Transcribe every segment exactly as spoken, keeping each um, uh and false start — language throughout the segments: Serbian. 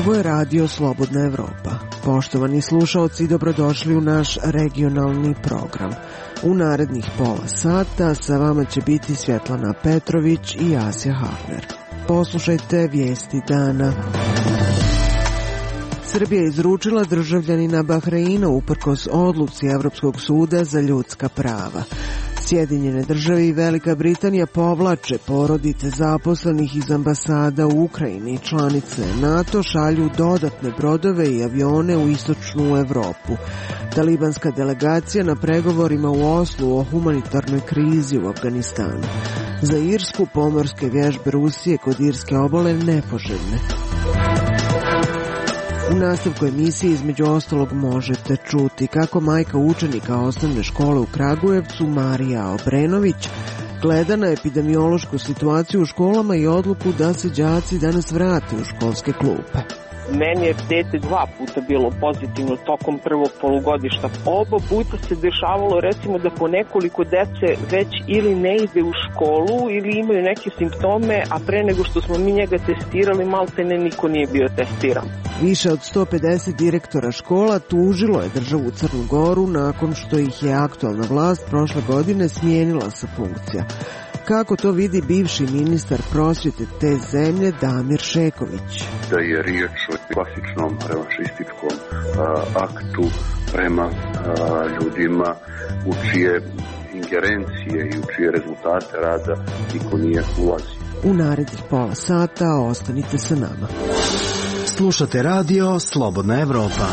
Ovo je radio Slobodna Evropa. Poštovani slušaoci, dobrodošli u naš regionalni program. U narednih pola sata sa vama će biti Svjetlana Petrović i Asja Hafner. Poslušajte vijesti dana. Srbija je izručila državljanina Bahreina uprkos odluci Evropskog suda za ljudska prava. Sjedinjene države i Velika Britanija povlače porodice zaposlenih iz ambasada u Ukrajini. Članice NATO šalju dodatne brodove i avione u istočnu Evropu. Talibanska delegacija na pregovorima u Oslu o humanitarnoj krizi u Afganistanu. Za Irsku pomorske vježbe Rusije kod Irske obale nepoželjne. U nastavku emisije između ostalog možete čuti kako majka učenika osnovne škole u Kragujevcu, Marija Obrenović, gleda na epidemiološku situaciju u školama i odluku da se đaci danas vrate u školske klupe. Meni je dete dva puta bilo pozitivno tokom prvog polugodišta. Oba puta se dešavalo recimo da po nekoliko dece već ili ne ide u školu ili imaju neke simptome, a pre nego što smo mi njega testirali, malte ne niko nije bio testiran. Više od sto pedeset direktora škola tužilo je državu Crnu Goru nakon što ih je aktualna vlast prošle godine smijenila sa funkcija. Kako to vidi bivši ministar prosvjete te zemlje Damir Šeković? Da je riječ o klasičnom revanšističkom uh, aktu prema uh, ljudima u čije ingerencije i u čije rezultate rada niko nije ulazio. U narednih pola sata ostanite sa nama. Slušate radio Slobodna Evropa.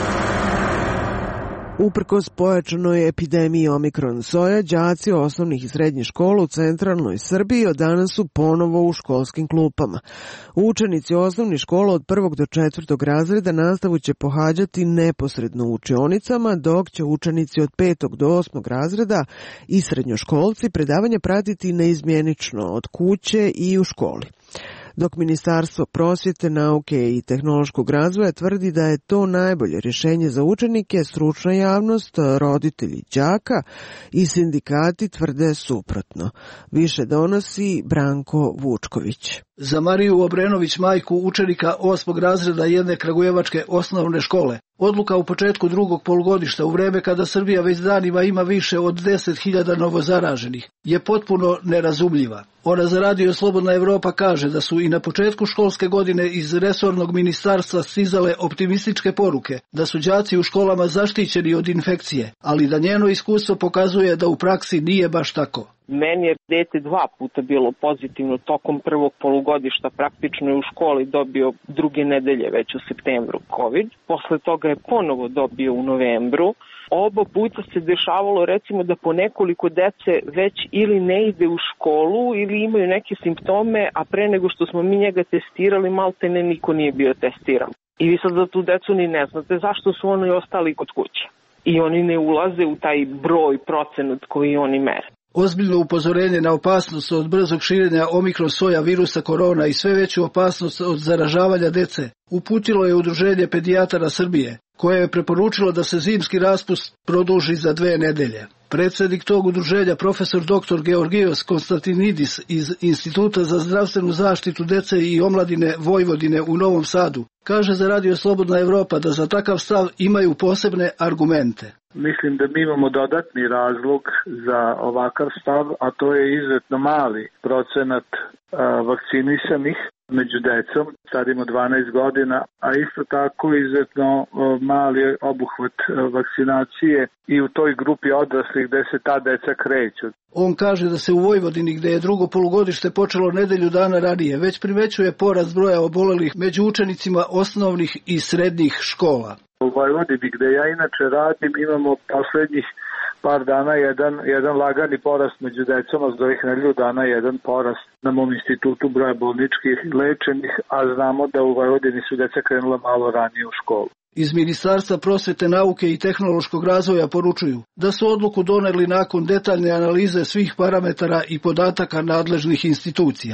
Uprkos pojačanoj epidemiji Omikron soja, đaci osnovnih i srednjih škola u centralnoj Srbiji od danas su ponovo u školskim klupama. Učenici osnovnih škola od prvog do četvrtog razreda nastavu će pohađati neposredno u učionicama, dok će učenici od petog do osmog razreda i srednjoškolci predavanje pratiti neizmjenično od kuće i u školi. Dok Ministarstvo prosvjete, nauke i tehnološkog razvoja tvrdi da je to najbolje rješenje za učenike, stručna javnost, roditelji đaka i sindikati tvrde suprotno. Više donosi Branko Vučković. Za Mariju Obrenović, majku učenika osmog razreda jedne kragujevačke osnovne škole, odluka u početku drugog polugodišta, u vreme kada Srbija već danima ima više od deset hiljada novozaraženih, je potpuno nerazumljiva. Ona za radio Slobodna Evropa kaže da su i na početku školske godine iz resornog ministarstva stizale optimističke poruke, da su đaci u školama zaštićeni od infekcije, ali da njeno iskustvo pokazuje da u praksi nije baš tako. Meni je dete dva puta bilo pozitivno tokom prvog polugodišta, praktično je u školi dobio druge nedelje već u septembru COVID. Posle toga je ponovo dobio u novembru. Oba puta se dešavalo recimo da po nekoliko dece već ili ne ide u školu ili imaju neke simptome, a pre nego što smo mi njega testirali, malte ne niko nije bio testiran. I vi sad za tu decu ni ne znate zašto su oni ostali kod kuće. I oni ne ulaze u taj broj, procenat koji oni mere. Ozbiljno upozorenje na opasnost od brzog širenja omikron soja virusa korona i sve veću opasnost od zaražavanja dece uputilo je Udruženje pedijatara Srbije, koje je preporučilo da se zimski raspust produži za dve nedelje. Predsjednik tog udruženja, profesor doktor Georgijos Konstantinidis iz Instituta za zdravstvenu zaštitu dece i omladine Vojvodine u Novom Sadu, kaže za radio Slobodna Evropa da za takav stav imaju posebne argumente. Mislim da mi imamo dodatni razlog za ovakav stav, a to je izuzetno mali procenat a, vakcinisanih među decom starim od dvanaest godina, a isto tako izuzetno a, mali obuhvat a, vakcinacije i u toj grupi odraslih gde se ta deca kreću. On kaže da se u Vojvodini, gde je drugo polugodište počelo nedelju dana ranije, već primećuje porast broja obolelih među učenicima osnovnih i srednjih škola. U Vojvodini, gde ja inače radim, imamo poslednjih par dana jedan, jedan lagani porast među decom, a za ovih nedelju dana jedan porast na mom institutu broja bolničkih lečenih, a znamo da u Vojvodini su deca krenula malo ranije u školu. Iz Ministarstva prosvete, nauke i tehnološkog razvoja poručuju da su odluku doneli nakon detaljne analize svih parametara i podataka nadležnih institucija.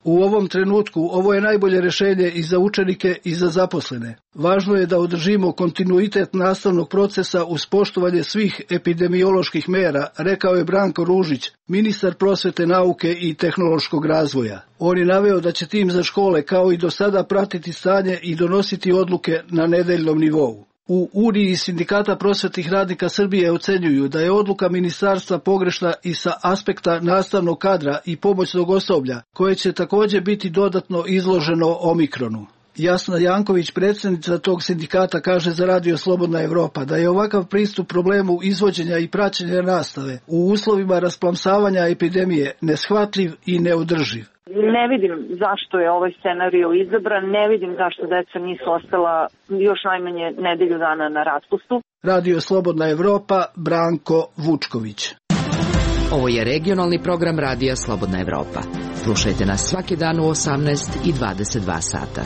U ovom trenutku ovo je najbolje rješenje i za učenike i za zaposlene. Važno je da održimo kontinuitet nastavnog procesa uz poštovanje svih epidemioloških mera, rekao je Branko Ružić, ministar prosvete, nauke i tehnološkog razvoja. On je naveo da će tim za škole kao i do sada pratiti stanje i donositi odluke na nedeljnom nivou. U Uniji sindikata prosvetnih radnika Srbije ocenjuju da je odluka ministarstva pogrešna i sa aspekta nastavnog kadra i pomoćnog osoblja, koje će također biti dodatno izloženo omikronu. Jasna Janković, predsjednica tog sindikata, kaže za Radio Slobodna Evropa da je ovakav pristup problemu izvođenja i praćenja nastave u uslovima rasplamsavanja epidemije neshvatljiv i neodrživ. Ne vidim zašto je ovaj scenarij izabran, ne vidim zašto deca nisu ostala još najmanje nedelju dana na raspustu. Radio Slobodna Evropa, Branko Vučković. Ovo je regionalni program Radija Slobodna Evropa. Slušajte nas svaki dan u osamnaest i dvadeset dva sata.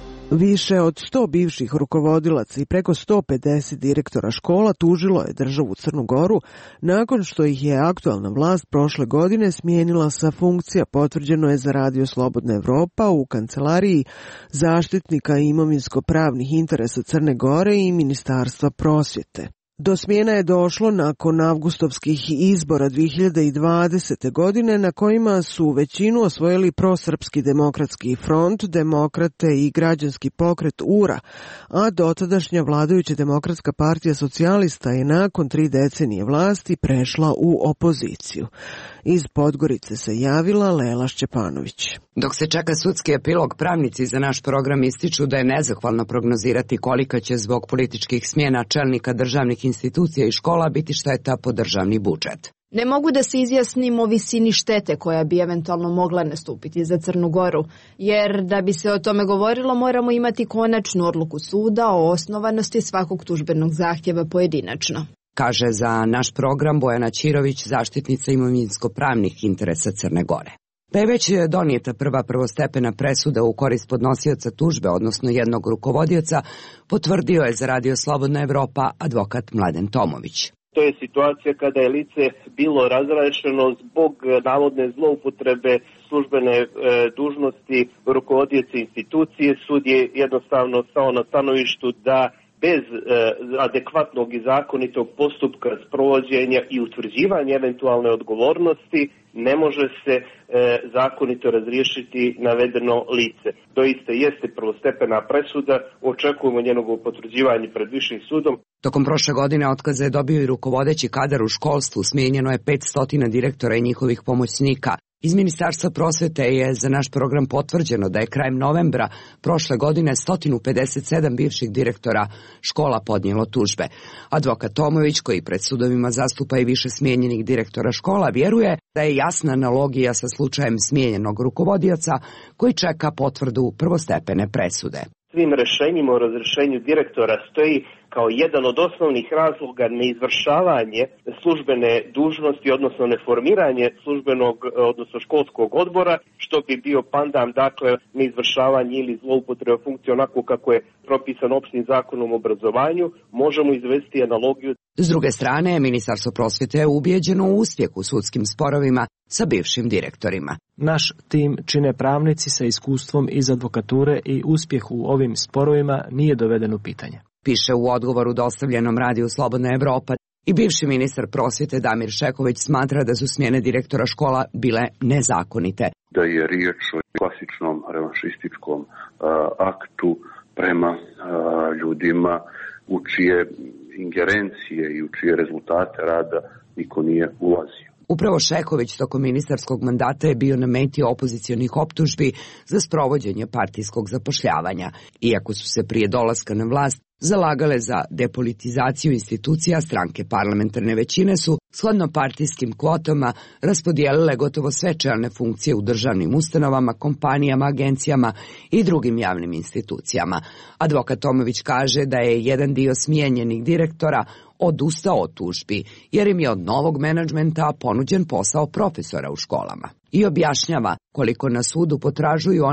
Više od sto bivših rukovodilaca i preko sto pedeset direktora škola tužilo je državu Crnu Goru nakon što ih je aktualna vlast prošle godine smijenila sa funkcija, potvrđeno je za Radio Slobodna Evropa u kancelariji zaštitnika imovinsko-pravnih interesa Crne Gore i Ministarstva prosvjete. Do smjena je došlo nakon avgustovskih izbora dvije hiljade dvadesete. godine na kojima su većinu osvojili prosrpski demokratski front, demokrate i građanski pokret U R A, a dotadašnja vladajuća Demokratska partija socijalista je nakon tri decenije vlasti prešla u opoziciju. Iz Podgorice se javila Lela Šćepanović. Dok se čeka sudski epilog, pravnici za naš program ističu da je nezahvalno prognozirati kolika će zbog političkih smjena čelnika državnih institucija i škola biti šteta po državni budžet. Ne mogu da se izjasnim o visini štete koja bi eventualno mogla nastupiti za Crnu Goru, jer da bi se o tome govorilo moramo imati konačnu odluku suda o osnovanosti svakog tužbenog zahtjeva pojedinačno. Kaže za naš program Bojana Ćirović, zaštitnica imovinsko-pravnih interesa Crne Gore. Da je već donijeta prva prvostepena presuda u korist podnosioca tužbe, odnosno jednog rukovodioca, potvrdio je za Radio Slobodna Evropa advokat Mladen Tomović. To je situacija kada je lice bilo razrešeno zbog navodne zloupotrebe službene e, dužnosti rukovodioca institucije. Sud je jednostavno stao na stanovištu da bez e, adekvatnog i zakonitog postupka sprovođenja i utvrđivanja eventualne odgovornosti ne može se e, zakonito razriješiti navedeno lice. Doista jeste prvostepena presuda, očekujemo njenovo potvrđivanje pred višim sudom. Tokom prošle godine otkaze je dobio i rukovodeći kadar u školstvu, smijenjeno je petsto direktora i njihovih pomoćnika. Iz Ministarstva prosvete je za naš program potvrđeno da je krajem novembra prošle godine sto pedeset sedam bivših direktora škola podnijelo tužbe. Advokat Tomović, koji pred sudovima zastupa i više smijenjenih direktora škola, vjeruje da je jasna analogija sa slučajem smijenjenog rukovodioca koji čeka potvrdu prvostepene presude. Svim rešenjima o razrešenju direktora stoji kao jedan od osnovnih razloga neizvršavanje službene dužnosti, odnosno neformiranje službenog, odnosno školskog odbora, što bi bio pandan, dakle, neizvršavanje ili zloupotreba funkcije onako kako je propisano opštim zakonom o obrazovanju, možemo izvesti analogiju. S druge strane, Ministarstvo prosvjete je ubijeđeno u uspjeh u sudskim sporovima sa bivšim direktorima. Naš tim čine pravnici sa iskustvom iz advokature i uspjeh u ovim sporovima nije doveden u pitanje. Piše u odgovoru dostavljenom Radiju Slobodna Evropa i bivši ministar prosvjete Damir Šeković smatra da su smjene direktora škola bile nezakonite. Da je riječ o klasičnom revanšističkom uh, aktu prema uh, ljudima u čije ingerencije i u čije rezultate rada niko nije ulazio. Upravo Šeković tokom ministarskog mandata je bio na meti opozicionih optužbi za sprovođenje partijskog zapošljavanja. Iako su se prije dolaska na vlast zalagale za depolitizaciju institucija, stranke parlamentarne većine su shodno partijskim kvotama raspodijelile gotovo sve čelne funkcije u državnim ustanovama, kompanijama, agencijama i drugim javnim institucijama. Advokat Tomović kaže da je jedan dio smijenjenih direktora odustao od tužbi, jer im je od novog menadžmenta ponuđen posao profesora u školama. I objašnjava koliko na sudu potražuju oni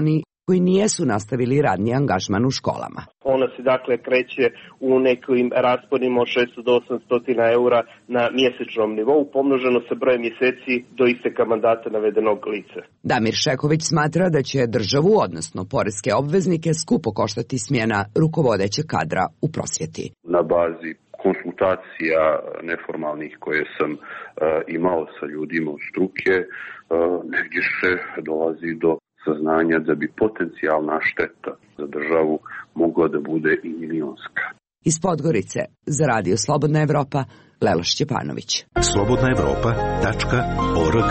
koji nijesu nastavili radni angažman u školama. Ona se dakle kreće u nekim rasponima od šesto do osamsto eura na mjesečnom nivou, pomnoženo sa brojem mjeseci do isteka mandata navedenog lica. Damir Šeković smatra da će državu, odnosno poreske obveznike, skupo koštati smjena rukovodećeg kadra u prosvjeti. Na bazi konsultacija neformalnih koje sam uh, imao sa ljudima od struke, uh, negdje se dolazi do saznanja da bi potencijalna šteta za državu mogla da bude i milionska. Iz Podgorice za Radio Slobodna Evropa, Lelo Šćepanović. slobodna evropa tačka org.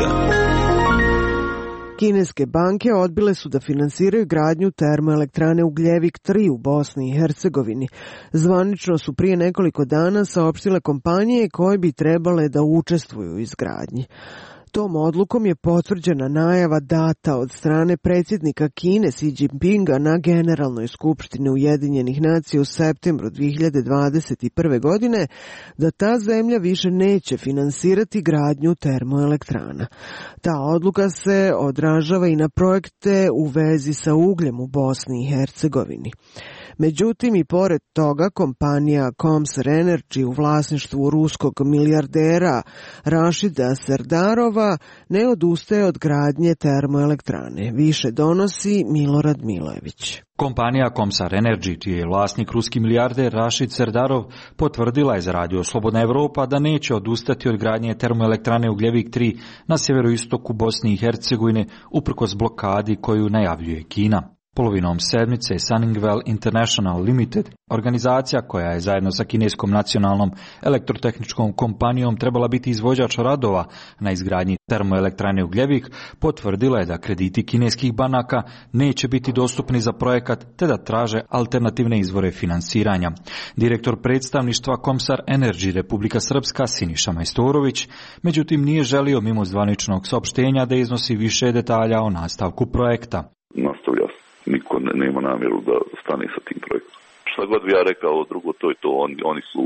Kineske banke odbile su da finansiraju gradnju termoelektrane Ugljevik tri u Bosni i Hercegovini. Zvanično su prije nekoliko dana saopštile kompanije koje bi trebale da učestvuju u izgradnji. Tom odlukom je potvrđena najava data od strane predsjednika Kine Xi Jinpinga na Generalnoj skupštini Ujedinjenih nacija u septembru dvije hiljade dvadeset prve. godine da ta zemlja više neće finansirati gradnju termoelektrana. Ta odluka se odražava i na projekte u vezi sa ugljem u Bosni i Hercegovini. Međutim, i pored toga, kompanija Komsar Energy u vlasništvu ruskog milijardera Rašida Serdarova ne odustaje od gradnje termoelektrane. Više donosi Milorad Milojević. Kompanija Komsar Energy, čiji je vlasnik ruski milijarder Rašid Serdarov, potvrdila je za Radio Slobodna Evropa da neće odustati od gradnje termoelektrane Ugljevik tri na sjeveroistoku Bosne i Hercegovine uprkos blokadi koju najavljuje Kina. Polovinom sedmice Sunningwell International Limited, organizacija koja je zajedno sa kineskom nacionalnom elektrotehničkom kompanijom trebala biti izvođač radova na izgradnji termoelektrane Ugljevik, potvrdila je da krediti kineskih banaka neće biti dostupni za projekat te da traže alternativne izvore finansiranja. Direktor predstavništva Komsar Energy Republika Srpska Siniša Majstorović, međutim nije želio mimo zvaničnog saopštenja da iznosi više detalja o nastavku projekta. Nastavlja niko ne, nema namjeru da stane sa tim projektom. Šta god bi ja rekao drugo, to je to. Oni, oni su,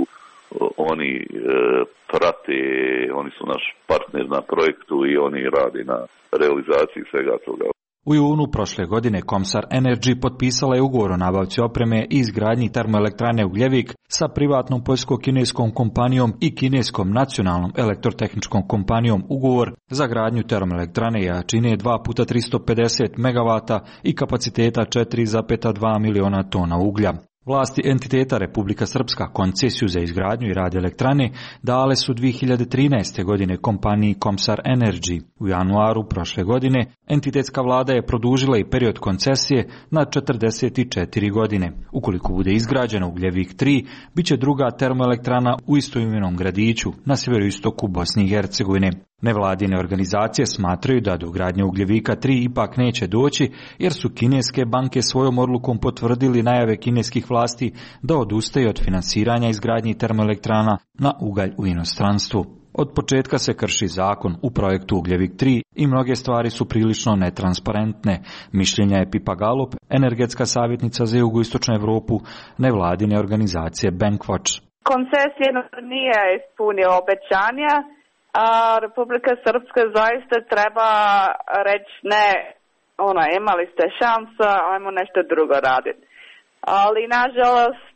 oni e, prate, oni su naš partner na projektu i oni rade na realizaciji svega toga. U junu prošle godine Komsar Energy potpisala je ugovor o nabavci opreme i izgradnji termoelektrane Ugljevik sa privatnom poljsko-kineskom kompanijom i kineskom nacionalnom elektrotehničkom kompanijom ugovor za gradnju termoelektrane jačine dva puta tristo pedeset megavata i kapaciteta četiri zarez dva miliona tona uglja. Vlasti entiteta Republika Srpska koncesiju za izgradnju i rad elektrane dale su dvije hiljade trinaeste. godine kompaniji Komsar Energy. U januaru prošle godine entitetska vlada je produžila i period koncesije na četrdeset četiri godine. Ukoliko bude izgrađena Ugljevik tri, bit će druga termoelektrana u istoimenom gradiću na sjeveroistoku Bosne i Hercegovine. Nevladine organizacije smatraju da do gradnje Ugljevika tri ipak neće doći, jer su kineske banke svojom odlukom potvrdili najave kineskih vlasti da odustaju od finansiranja izgradnji termoelektrana na ugalj u inostranstvu. Od početka se krši zakon u projektu Ugljevik tri i mnoge stvari su prilično netransparentne. Mišljenja je Pipa Galup, energetska savjetnica za jugoistočnu Evropu nevladine organizacije Bankwatch. Koncesija nije ispunio obećanja, a Republika Srpska zaista treba reći ne, ono, imali ste šansa, ajmo nešto drugo raditi. Ali nažalost,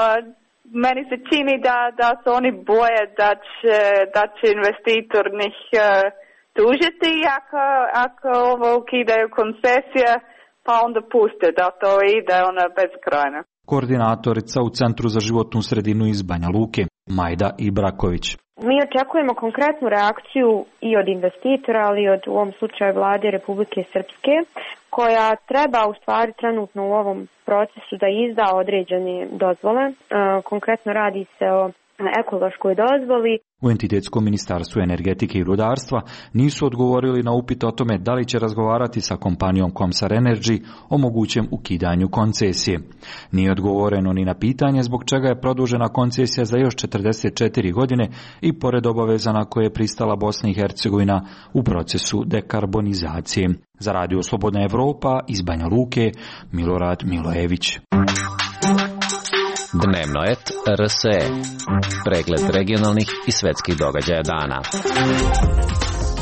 meni se čini da, da se oni boje da će, da će investitor njih uh, tužiti ako, ako ovo ukidaju koncesije, pa onda puste da to ide ona bezkrajno. Koordinatorica u Centru za životnu sredinu iz Banja Luke, Majda Ibraković. Mi očekujemo konkretnu reakciju i od investitora, ali i od u ovom slučaju vlade Republike Srpske, koja treba u stvari trenutno u ovom procesu da izda određene dozvole. E, konkretno radi se o ekološkoj dozvoli. U entitetskom ministarstvu energetike i rudarstva nisu odgovorili na upit o tome da li će razgovarati sa kompanijom Komsar Energy o mogućem ukidanju koncesije. Nije odgovoreno ni na pitanje zbog čega je produžena koncesija za još četrdeset četiri godine i pored obaveza na koje je pristala Bosna i Hercegovina u procesu dekarbonizacije. Za Radio Slobodna Evropa iz Banja Luke, Milorad Milojević. Dnevno et R S E. Pregled regionalnih i svetskih događaja dana.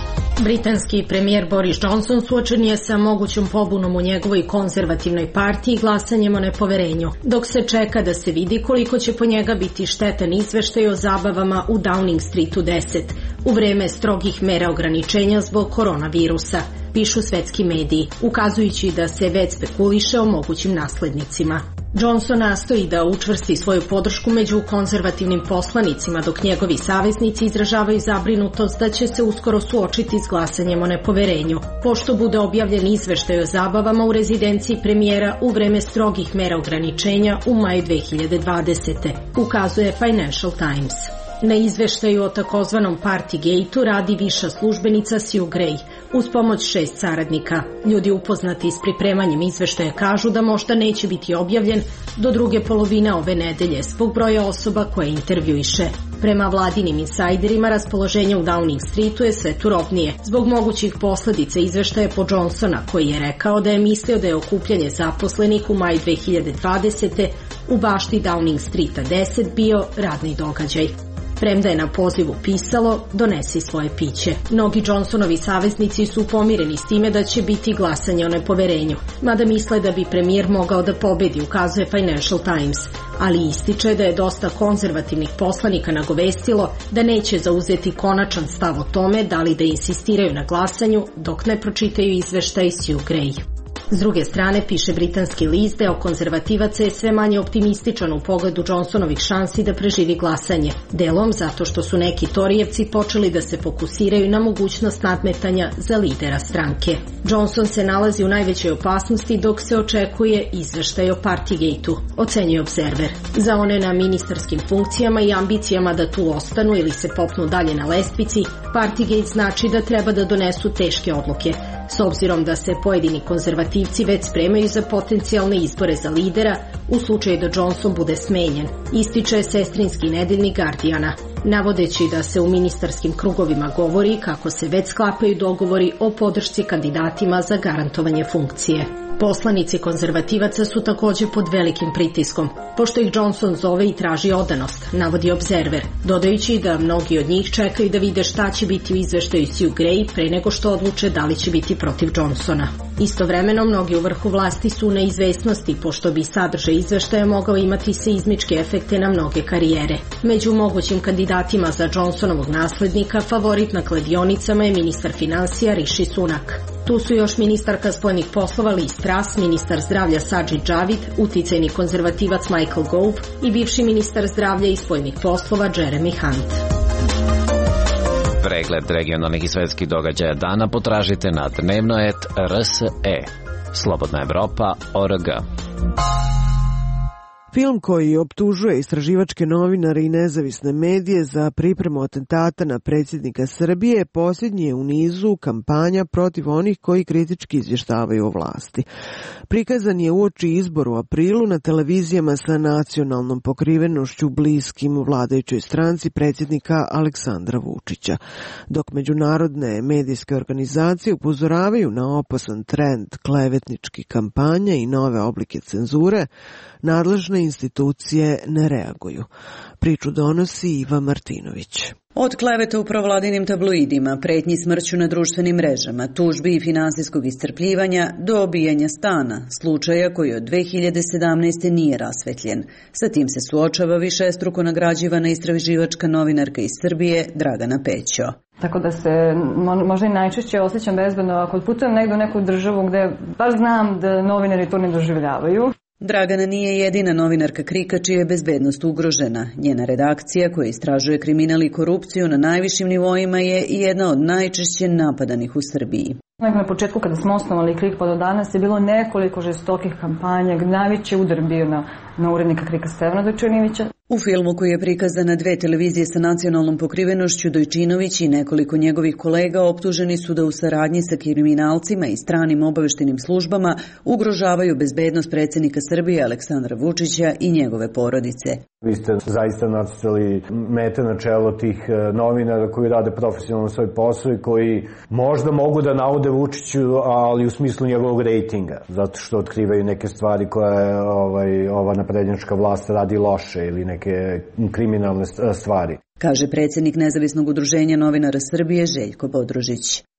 Britanski premijer Boris Johnson suočen je sa mogućom pobunom u njegovoj konzervativnoj partiji glasanjem o nepoverenju, dok se čeka da se vidi koliko će po njega biti štetan izveštaj o zabavama u Downing Streetu deset u vreme strogih mera ograničenja zbog koronavirusa, pišu svetski mediji, ukazujući da se već spekuliše o mogućim naslednicima. Johnson nastoji da učvrsti svoju podršku među konzervativnim poslanicima, dok njegovi saveznici izražavaju zabrinutost da će se uskoro suočiti s glasanjem o nepoverenju, pošto bude objavljen izveštaj o zabavama u rezidenciji premijera u vreme strogih mera ograničenja u maju dve hiljade dvadesete, ukazuje Financial Times. Na izveštaju o takozvanom Partygate-u radi viša službenica Sue Gray, uz pomoć šest saradnika. Ljudi upoznati s pripremanjem izveštaja kažu da možda neće biti objavljen do druge polovine ove nedelje zbog broja osoba koje intervjuiše. Prema vladinim insajderima, raspoloženje u Downing Streetu je sve turobnije zbog mogućih posledica izveštaja po Johnsona, koji je rekao da je mislio da je okupljanje zaposlenih u maju dve hiljade dvadesete u bašti Downing Streeta deset bio radni događaj. Premda je na pozivu pisalo donesi svoje piće. Mnogi Johnsonovi saveznici su pomireni s time da će biti glasanje o nepoverenju, mada misle da bi premijer mogao da pobedi, ukazuje Financial Times, ali ističe da je dosta konzervativnih poslanika nagovestilo da neće zauzeti konačan stav o tome da li da insistiraju na glasanju dok ne pročitaju izveštaj Sue Gray. S druge strane, piše britanski list, deo konzervativaca je sve manje optimističan u pogledu Johnsonovih šansi da preživi glasanje, delom zato što su neki Torijevci počeli da se fokusiraju na mogućnost nadmetanja za lidera stranke. Johnson se nalazi u najvećoj opasnosti dok se očekuje izveštaj o Partygate-u, ocenjuje Observer. Za one na ministarskim funkcijama i ambicijama da tu ostanu ili se popnu dalje na lestvici, Partygate znači da treba da donesu teške odluke, s obzirom da se pojedini konzervativci već spremaju za potencijalne izbore za lidera u slučaju da Johnson bude smenjen, ističe sestrinski nedeljnik Guardiana, navodeći da se u ministarskim krugovima govori kako se već sklapaju dogovori o podršci kandidatima za garantovanje funkcije. Poslanici konzervativaca su također pod velikim pritiskom, pošto ih Johnson zove i traži odanost, navodi Observer, dodajući da mnogi od njih čekaju da vide šta će biti u izveštaju Sue Gray pre nego što odluče da li će biti protiv Johnsona. Istovremeno, mnogi u vrhu vlasti su u neizvesnosti, pošto bi sadržaj izveštaja mogao imati seizmičke efekte na mnoge karijere. Među mogućim kandidatima za Johnsonovog naslednika favorit na kladionicama je ministar finansija Rishi Sunak. Tu su još ministarka spoljnih poslova Liz Truss, ministar zdravlja Sajid Javid, uticajni konzervativac Michael Gove i bivši ministar zdravlja i spoljnih poslova Jeremy Hunt. Pregled regionalnih i svetskih događaja dana potražite na dnevnoet R S E. Slobodna Evropa точка org. Film koji optužuje istraživačke novinare i nezavisne medije za pripremu atentata na predsjednika Srbije posljednji je u nizu kampanja protiv onih koji kritički izvještavaju o vlasti. Prikazan je uoči izbora u aprilu na televizijama sa nacionalnom pokrivenošću bliskim vladajućoj stranci predsjednika Aleksandra Vučića. Dok međunarodne medijske organizacije upozoravaju na opasan trend klevetničkih kampanja i nove oblike cenzure, nadležne institucije ne reaguju. Priču donosi Iva Martinović. Od kleveta u provladinim tabloidima, pretnji smrću na društvenim mrežama, tužbi i finansijskog iscrpljivanja do obijanja stana, slučaja koji od dve hiljade sedamnaeste. nije rasvetljen. Sa tim se suočava višestruko nagrađivana istraživačka novinarka iz Srbije Dragana Pećo. Tako da se možda i najčešće osjećam bezbedno ako putujem negdje u neku državu gde baš znam da novinari to ne doživljavaju. Dragana nije jedina novinarka Krika čija je bezbednost ugrožena. Njena redakcija koja istražuje kriminal i korupciju na najvišim nivoima je i jedna od najčešće napadanih u Srbiji. Na početku kada smo osnovali Krik pa do danas je bilo nekoliko žestokih kampanja, najveći udar bio na, na urednika Krika Stevana Dojčinovića. U filmu koji je prikazan na dve televizije sa nacionalnom pokrivenošću, Dojčinović i nekoliko njegovih kolega optuženi su da u saradnji sa kriminalcima i stranim obaveštenim službama ugrožavaju bezbednost predsjednika Srbije Aleksandra Vučića i njegove porodice. Vi ste zaista nacrtali mete na čelo tih novinara koji rade profesionalno svoj posao i koji možda mogu da naude Vučiću, ali u smislu njegovog rejtinga, zato što otkrivaju neke stvari koje ovaj, ova naprednjačka vlast radi loše ili neke kriminalne stvari. Kaže predsjednik Nezavisnog udruženja novinara Srbije Željko Bodrožić.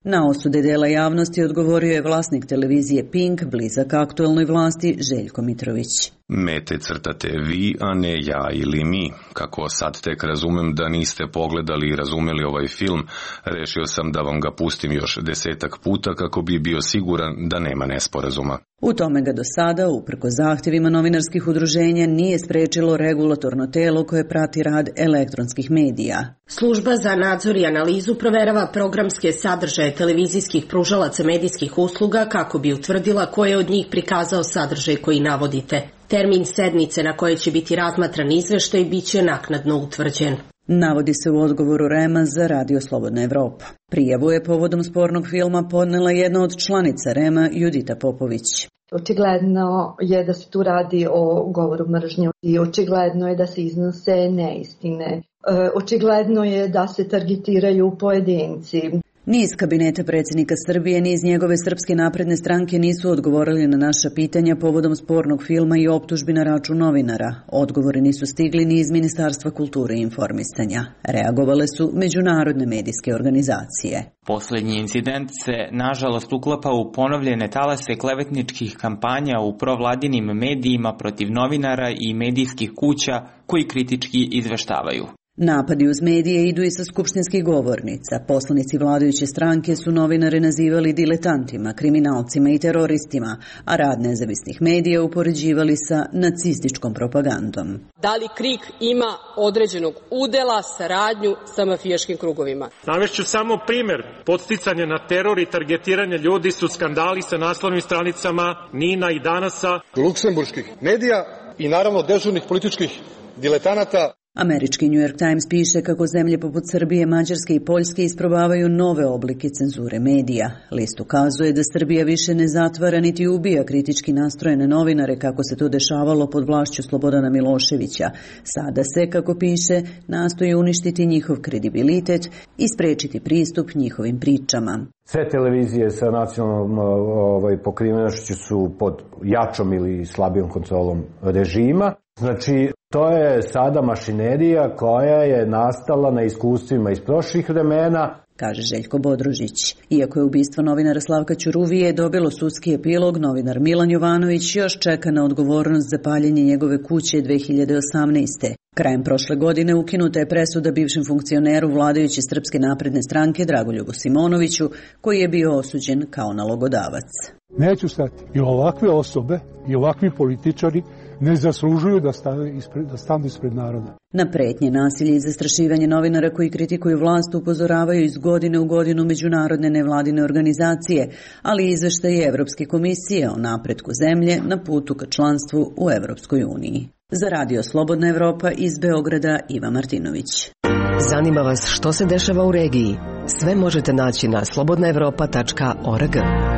Na osude dela javnosti odgovorio je vlasnik televizije Pink, blizak aktuelnoj vlasti Željko Mitrović. Mete crtate vi, a ne ja ili mi. Kako sad tek razumem da niste pogledali i razumeli ovaj film, rešio sam da vam ga pustim još desetak puta kako bi bio siguran da nema nesporazuma. U tome ga do sada, uprko zahtjevima novinarskih udruženja, nije sprečilo regulatorno telo koje prati rad elektronskih medija. Služba za nadzor i analizu proverava programske sadržaje televizijskih pružalaca medijskih usluga kako bi utvrdila ko je od njih prikazao sadržaj koji navodite. Termin sednice na kojoj će biti razmatran izveštaj biće naknadno utvrđen. Navodi se u odgovoru REM-a za Radio Slobodna Evropa. Prijavu je povodom spornog filma podnela jedna od članica REM-a, Judita Popović. Očigledno je da se tu radi o govoru mržnje i očigledno je da se iznose neistine. E, očigledno je da se targetiraju pojedinci. Ni iz kabineta predsjednika Srbije, ni iz njegove Srpske napredne stranke nisu odgovorili na naša pitanja povodom spornog filma i optužbi na račun novinara. Odgovori nisu stigli ni iz Ministarstva kulture i informisanja. Reagovale su međunarodne medijske organizacije. Poslednji incident se, nažalost, uklapa u ponovljene talase klevetničkih kampanja u provladinim medijima protiv novinara i medijskih kuća koji kritički izveštavaju. Napadi uz medije idu i sa skupštinskih govornica. Poslanici vladajuće stranke su novinare nazivali diletantima, kriminalcima i teroristima, a rad nezavisnih medija upoređivali sa nacističkom propagandom. Da li KRIK ima određenog udela, saradnju sa mafijaškim krugovima? Navešću samo primer. Podsticanje na teror i targetiranje ljudi su skandali sa naslovnim stranicama Nina i Danasa, luksemburških medija i naravno dežurnih političkih diletanata. Američki New York Times piše kako zemlje poput Srbije, Mađarske i Poljske isprobavaju nove oblike cenzure medija. List ukazuje da Srbija više ne zatvara niti ubija kritički nastrojene novinare kako se to dešavalo pod vlašću Slobodana Miloševića. Sada se, kako piše, nastoji uništiti njihov kredibilitet i sprečiti pristup njihovim pričama. Sve televizije sa nacionalnom ovaj, pokrivenošću su pod jačom ili slabijom kontrolom režima. Znači, to je sada mašinerija koja je nastala na iskustvima iz prošlih vremena, kaže Željko Bodružić. Iako je ubistvo novinara Slavka Ćuruvije dobilo sudski epilog, novinar Milan Jovanović još čeka na odgovornost za paljenje njegove kuće dve hiljade osamnaeste. Krajem prošle godine ukinuta je presuda bivšem funkcioneru vladajuće Srpske napredne stranke Dragoljubu Simonoviću, koji je bio osuđen kao nalogodavac. Neću stati. I ovakve osobe i ovakvi političari ne zaslužuju da stanu ispred, da stanu ispred naroda. Na pretnje, nasilje i zastrašivanje novinara koji kritikuju vlast upozoravaju iz godine u godinu međunarodne nevladine organizacije, ali i izveštaje Evropske komisije o napretku zemlje na putu ka članstvu u Evropskoj uniji. Za Radio Slobodna Evropa iz Beograda, Iva Martinović. Zanima vas što se dešava u regiji? Sve možete naći na slobodna evropa tačka org.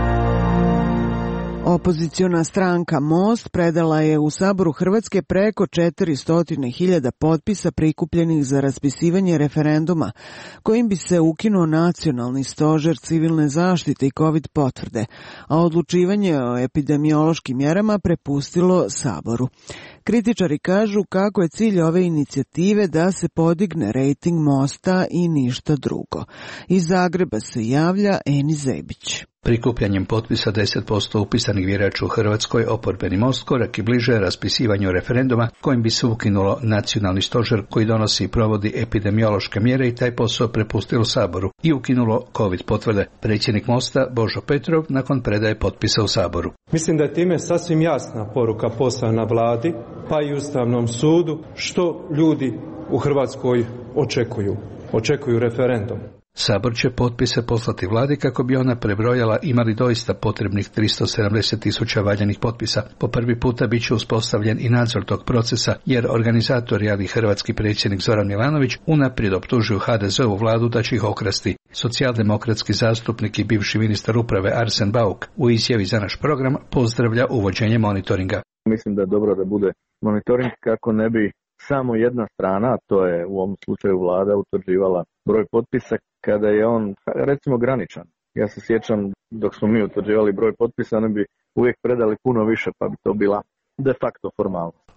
Opoziciona stranka Most predala je u Saboru Hrvatske preko četiristo hiljada potpisa prikupljenih za raspisivanje referenduma, kojim bi se ukinuo nacionalni stožer civilne zaštite i COVID potvrde, a odlučivanje o epidemiološkim mjerama prepustilo Saboru. Kritičari kažu kako je cilj ove inicijative da se podigne rejting Mosta i ništa drugo. Iz Zagreba se javlja Eni Zebić. Prikupljanjem potpisa deset posto upisanih birača u Hrvatskoj oporbeni Most korak i bliže raspisivanju referenduma kojim bi se ukinulo nacionalni stožer koji donosi i provodi epidemiološke mjere i taj posao prepustilo Saboru i ukinulo COVID potvrde. Predsjednik Mosta Božo Petrov nakon predaje potpisa u Saboru. Mislim da je time sasvim jasna poruka poslana vladi pa i Ustavnom sudu što ljudi u Hrvatskoj očekuju. Očekuju referendum. Sabor će potpise poslati vladi kako bi ona prebrojala imali doista potrebnih tristo sedamdeset tisuća valjanih potpisa. Po prvi puta bit će uspostavljen i nadzor tog procesa, jer organizatori, ali hrvatski predsjednik Zoran Milanović unaprijed optužuju ha de zeovu vladu da će ih okrasti. Socijaldemokratski zastupnik i bivši ministar uprave Arsen Bauk u izjavi za naš program pozdravlja uvođenje monitoringa. Mislim da je dobro da bude monitoring kako ne bi samo jedna strana, to je u ovom slučaju vlada, utvrđivala broj potpisa kada je on, recimo, graničan. Ja se sjećam dok smo mi utvrđivali broj potpisa, oni bi uvijek predali puno više, pa bi to bila de facto formalnost.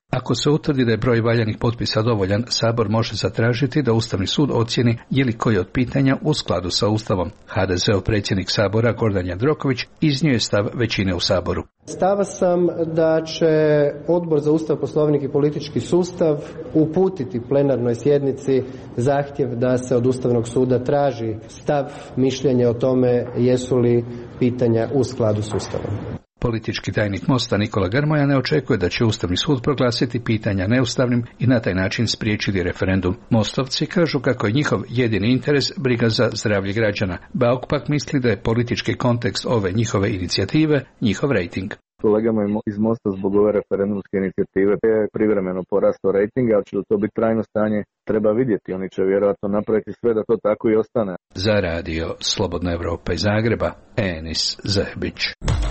Ako se utvrdi da je broj valjanih potpisa dovoljan, Sabor može zatražiti da Ustavni sud ocijeni je li koji od pitanja u skladu sa Ustavom. ha de zeov predsjednik Sabora Gordan Jandroković iznio je stav većine u Saboru. Stava sam da će Odbor za Ustav, Poslovnik i politički sustav uputiti plenarnoj sjednici zahtjev da se od Ustavnog suda traži stav, mišljenje o tome jesu li pitanja u skladu s Ustavom. Politički tajnik Mosta Nikola Grmoja ne očekuje da će Ustavni sud proglasiti pitanja neustavnim i na taj način spriječiti referendum. Mostovci kažu kako je njihov jedini interes briga za zdravlje građana. Bauk pak misli da je politički kontekst ove njihove inicijative njihov rejting. Kolegama iz Mosta zbog ove referendumske inicijative je privremeno porastao rejting, ali će li to biti trajno stanje, treba vidjeti. Oni će vjerojatno napraviti sve da to tako i ostane. Za radio Slobodna Evropa iz Zagreba, Enis Zehbić.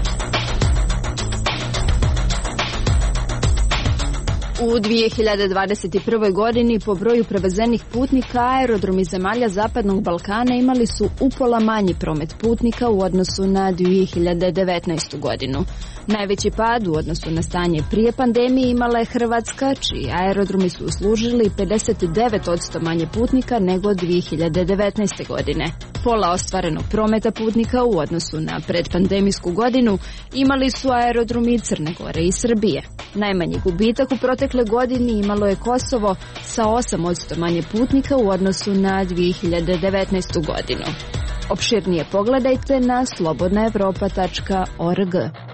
U dvije hiljade dvadeset prve. godini po broju prevezenih putnika aerodromi zemalja Zapadnog Balkana imali su upola manji promet putnika u odnosu na dvije hiljade devetnaestu. godinu. Najveći pad u odnosu na stanje prije pandemije imala je Hrvatska, čiji aerodromi su uslužili pedeset devet posto manje putnika nego dvije hiljade devetnaeste. godine. Pola ostvarenog prometa putnika u odnosu na predpandemijsku godinu imali su aerodromi Crne Gore i Srbije. Najmanji gubitak u protekle godini imalo je Kosovo sa osam posto manje putnika u odnosu na dvije hiljade devetnaestu. godinu. Opširnije pogledajte na slobodna evropa tačka org.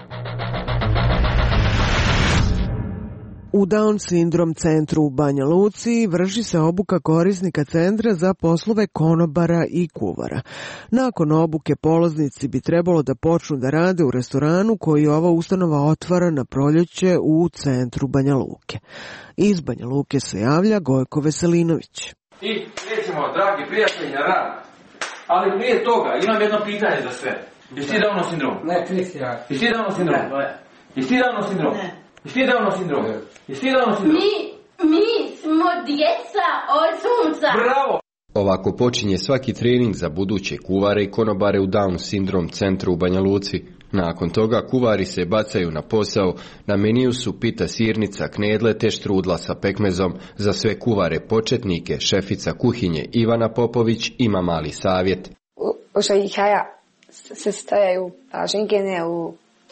U Down sindrom centru u Banja Luci vrši se obuka korisnika centra za poslove konobara i kuvara. Nakon obuke polaznici bi trebalo da počnu da rade u restoranu koji ova ustanova otvara na proljeće u centru Banja Luke. Iz Banja Luke se javlja Gojko Veselinović. I krećemo, dragi prijatelji, na rad. Ali prije toga imam jedno pitanje za sve. Jesi ti Downov sindrom? Ne, Kristijan. Jesi ti Downov sindrom? Ne. Jesi ti Downov sindrom? Ne. Jesi ti Downov sindrom? Jesi ti Downov sindrom? Mi, mi smo djeca od sunca. Bravo! Ovako počinje svaki trening za buduće kuvare i konobare u Down sindrom centru u Banja Luci. Nakon toga kuvari se bacaju na posao, na meniju su pita sirnica, knedle te štrudla sa pekmezom. Za sve kuvare početnike šefica kuhinje Ivana Popović ima mali savjet. U šajihaja se stavljaju žinkene u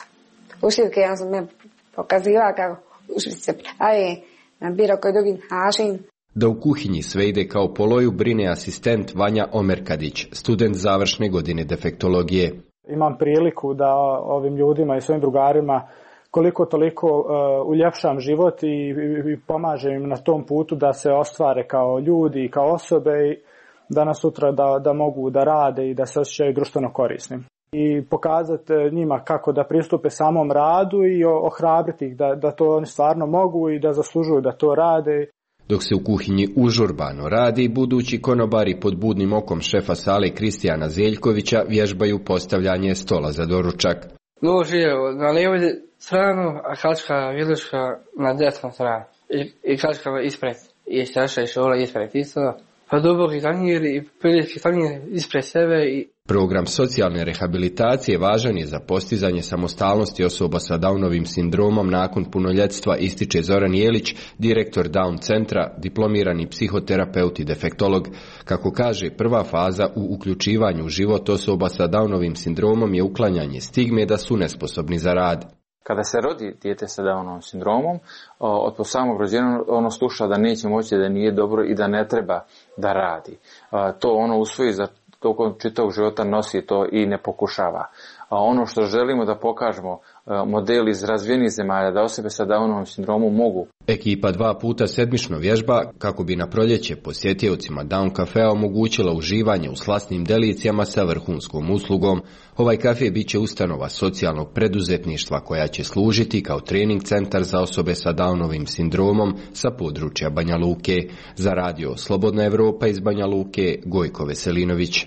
ušivke, ja sam me pokazivala kako ušivke se pravi na bilo koji drugi način. Da u kuhinji sve ide kao po loju brine asistent Vanja Omerkadić, student završne godine defektologije. Imam priliku da ovim ljudima i svojim drugarima koliko toliko uh, uljepšam život i, i, i pomažem im na tom putu da se ostvare kao ljudi i kao osobe i danas sutra da, da mogu da rade i da se osjećaju društveno korisnim. I pokazati njima kako da pristupe samom radu i ohrabriti ih da, da to oni stvarno mogu i da zaslužuju da to rade. Dok se u kuhinji užurbano radi, budući konobari pod budnim okom šefa sale Kristijana Zeljkovića vježbaju postavljanje stola za doručak. Nož je na lijevu stranu, a kačka viluška na desnu stranu. I, i kačka ispred. I staša i šola ispred isto. Pa duboki tanjir i prilički tanjir ispred sebe. I... Program socijalne rehabilitacije važan je za postizanje samostalnosti osoba sa Downovim sindromom nakon punoljetstva, ističe Zoran Jelić, direktor Down centra, diplomirani psihoterapeut i defektolog. Kako kaže, prva faza u uključivanju u život osoba sa Downovim sindromom je uklanjanje stigme da su nesposobni za rad. Kada se rodi dijete sa Downovim sindromom, od po samog rođenja ono sluša da neće moći, da nije dobro i da ne treba da radi. To ono usvoji za tokom čitavog života, nosi to i ne pokušava. A ono što želimo da pokažemo, model iz razvijenih zemalja, da osobe sa Downovim sindromom mogu. Ekipa dva puta sedmično vježba kako bi na proljeće posjetiocima Down kafea omogućila uživanje u slasnim delicijama sa vrhunskom uslugom. Ovaj kafe bit će ustanova socijalnog preduzetništva koja će služiti kao trening centar za osobe sa Downovim sindromom sa područja Banja Luke. Za radio Slobodna Evropa iz Banja Luke, Gojko Veselinović.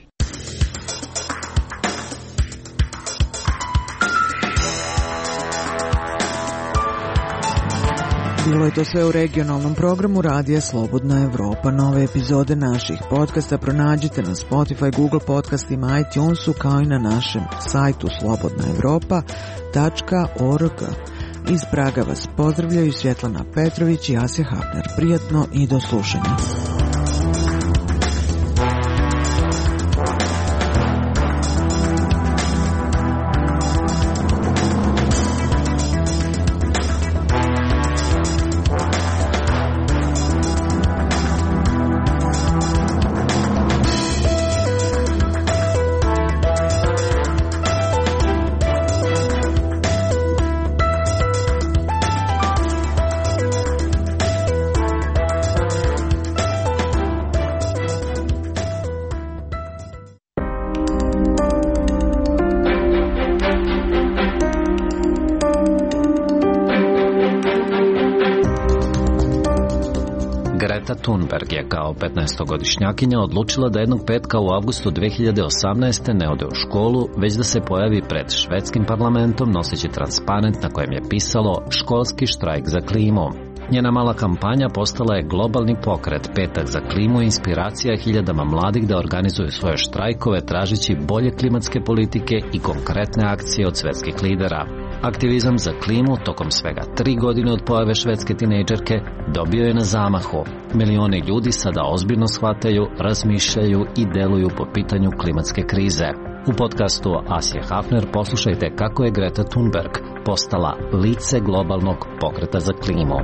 Bilo je to sve u regionalnom programu Radija Slobodna Evropa. Nove epizode naših podcasta pronađite na Spotify, Google podcastima, iTunesu kao i na našem sajtu slobodna evropa tačka org. Iz Praga vas pozdravljaju Svjetlana Petrović i Asja Hafner. Prijatno i do slušanja. Greta Thunberg je kao petnaestogodišnjakinja odlučila da jednog petka u avgustu dve hiljade osamnaeste. ne ode u školu, već da se pojavi pred švedskim parlamentom noseći transparent na kojem je pisalo školski štrajk za klimu. Njena mala kampanja postala je globalni pokret Petak za klimu i inspiracija hiljadama mladih da organizuju svoje štrajkove tražeći bolje klimatske politike i konkretne akcije od svetskih lidera. Aktivizam za klimu tokom svega tri godine od pojave švedske tinejdžerke dobio je na zamahu. Milioni ljudi sada ozbiljno shvataju, razmišljaju i deluju po pitanju klimatske krize. U podcastu Asje Hafner poslušajte kako je Greta Thunberg postala lice globalnog pokreta za klimu.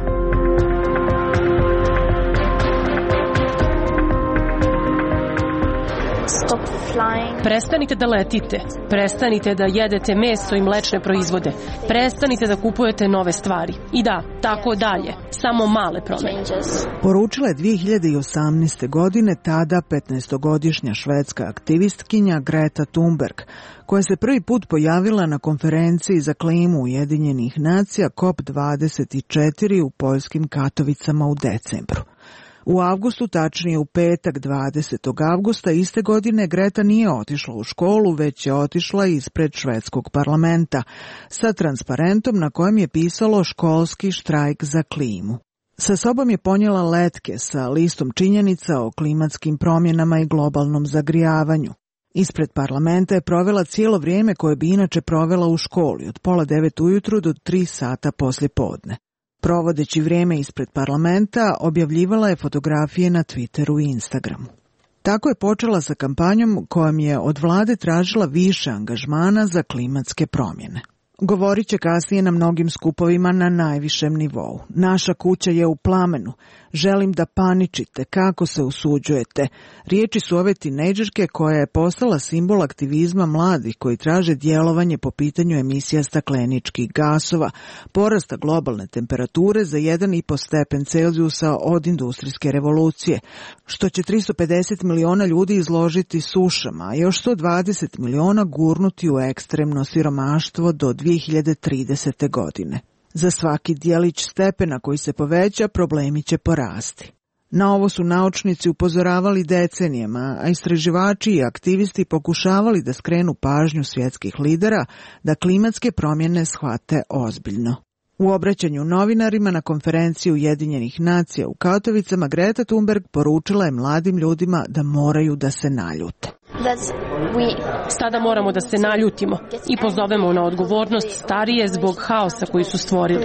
Prestanite da letite, prestanite da jedete meso i mlečne proizvode, prestanite da kupujete nove stvari. I da, tako dalje, samo male promjene. Poručila je dve hiljade osamnaeste. godine tada petnaestogodišnja švedska aktivistkinja Greta Thunberg, koja se prvi put pojavila na konferenciji za klimu Ujedinjenih nacija C O P dvadeset četiri u poljskim Katovicama u decembru. U avgustu, tačnije u petak dvadesetog avgusta iste godine, Greta nije otišla u školu, već je otišla ispred švedskog parlamenta sa transparentom na kojem je pisalo školski štrajk za klimu. Sa sobom je ponijela letke sa listom činjenica o klimatskim promjenama i globalnom zagrijavanju. Ispred parlamenta je provela cijelo vrijeme koje bi inače provela u školi, od pola devet ujutru do tri sata poslje podne. Provodeći vrijeme ispred parlamenta, objavljivala je fotografije na Twitteru i Instagramu. Tako je počela sa kampanjom kojom je od vlade tražila više angažmana za klimatske promjene. Govorit će kasnije na mnogim skupovima na najvišem nivou. Naša kuća je u plamenu. Želim da paničite. Kako se usuđujete? Riječi su ove tinejdžerke koja je postala simbol aktivizma mladih koji traže djelovanje po pitanju emisija stakleničkih gasova, porasta globalne temperature za jedan i po stepen Celzijusa od industrijske revolucije, što će tristo pedeset miliona ljudi izložiti sušama, a još sto dvadeset miliona gurnuti u ekstremno siromaštvo do dve hiljade tridesete. godine. Za svaki dijelić stepena koji se poveća, problemi će porasti. Na ovo su naučnici upozoravali decenijama, a istraživači i aktivisti pokušavali da skrenu pažnju svjetskih lidera da klimatske promjene shvate ozbiljno. U obraćanju novinarima na konferenciji Ujedinjenih nacija u Katovicama, Greta Thunberg poručila je mladim ljudima da moraju da se naljute. Sada moramo da se naljutimo i pozovemo na odgovornost starije zbog haosa koji su stvorili.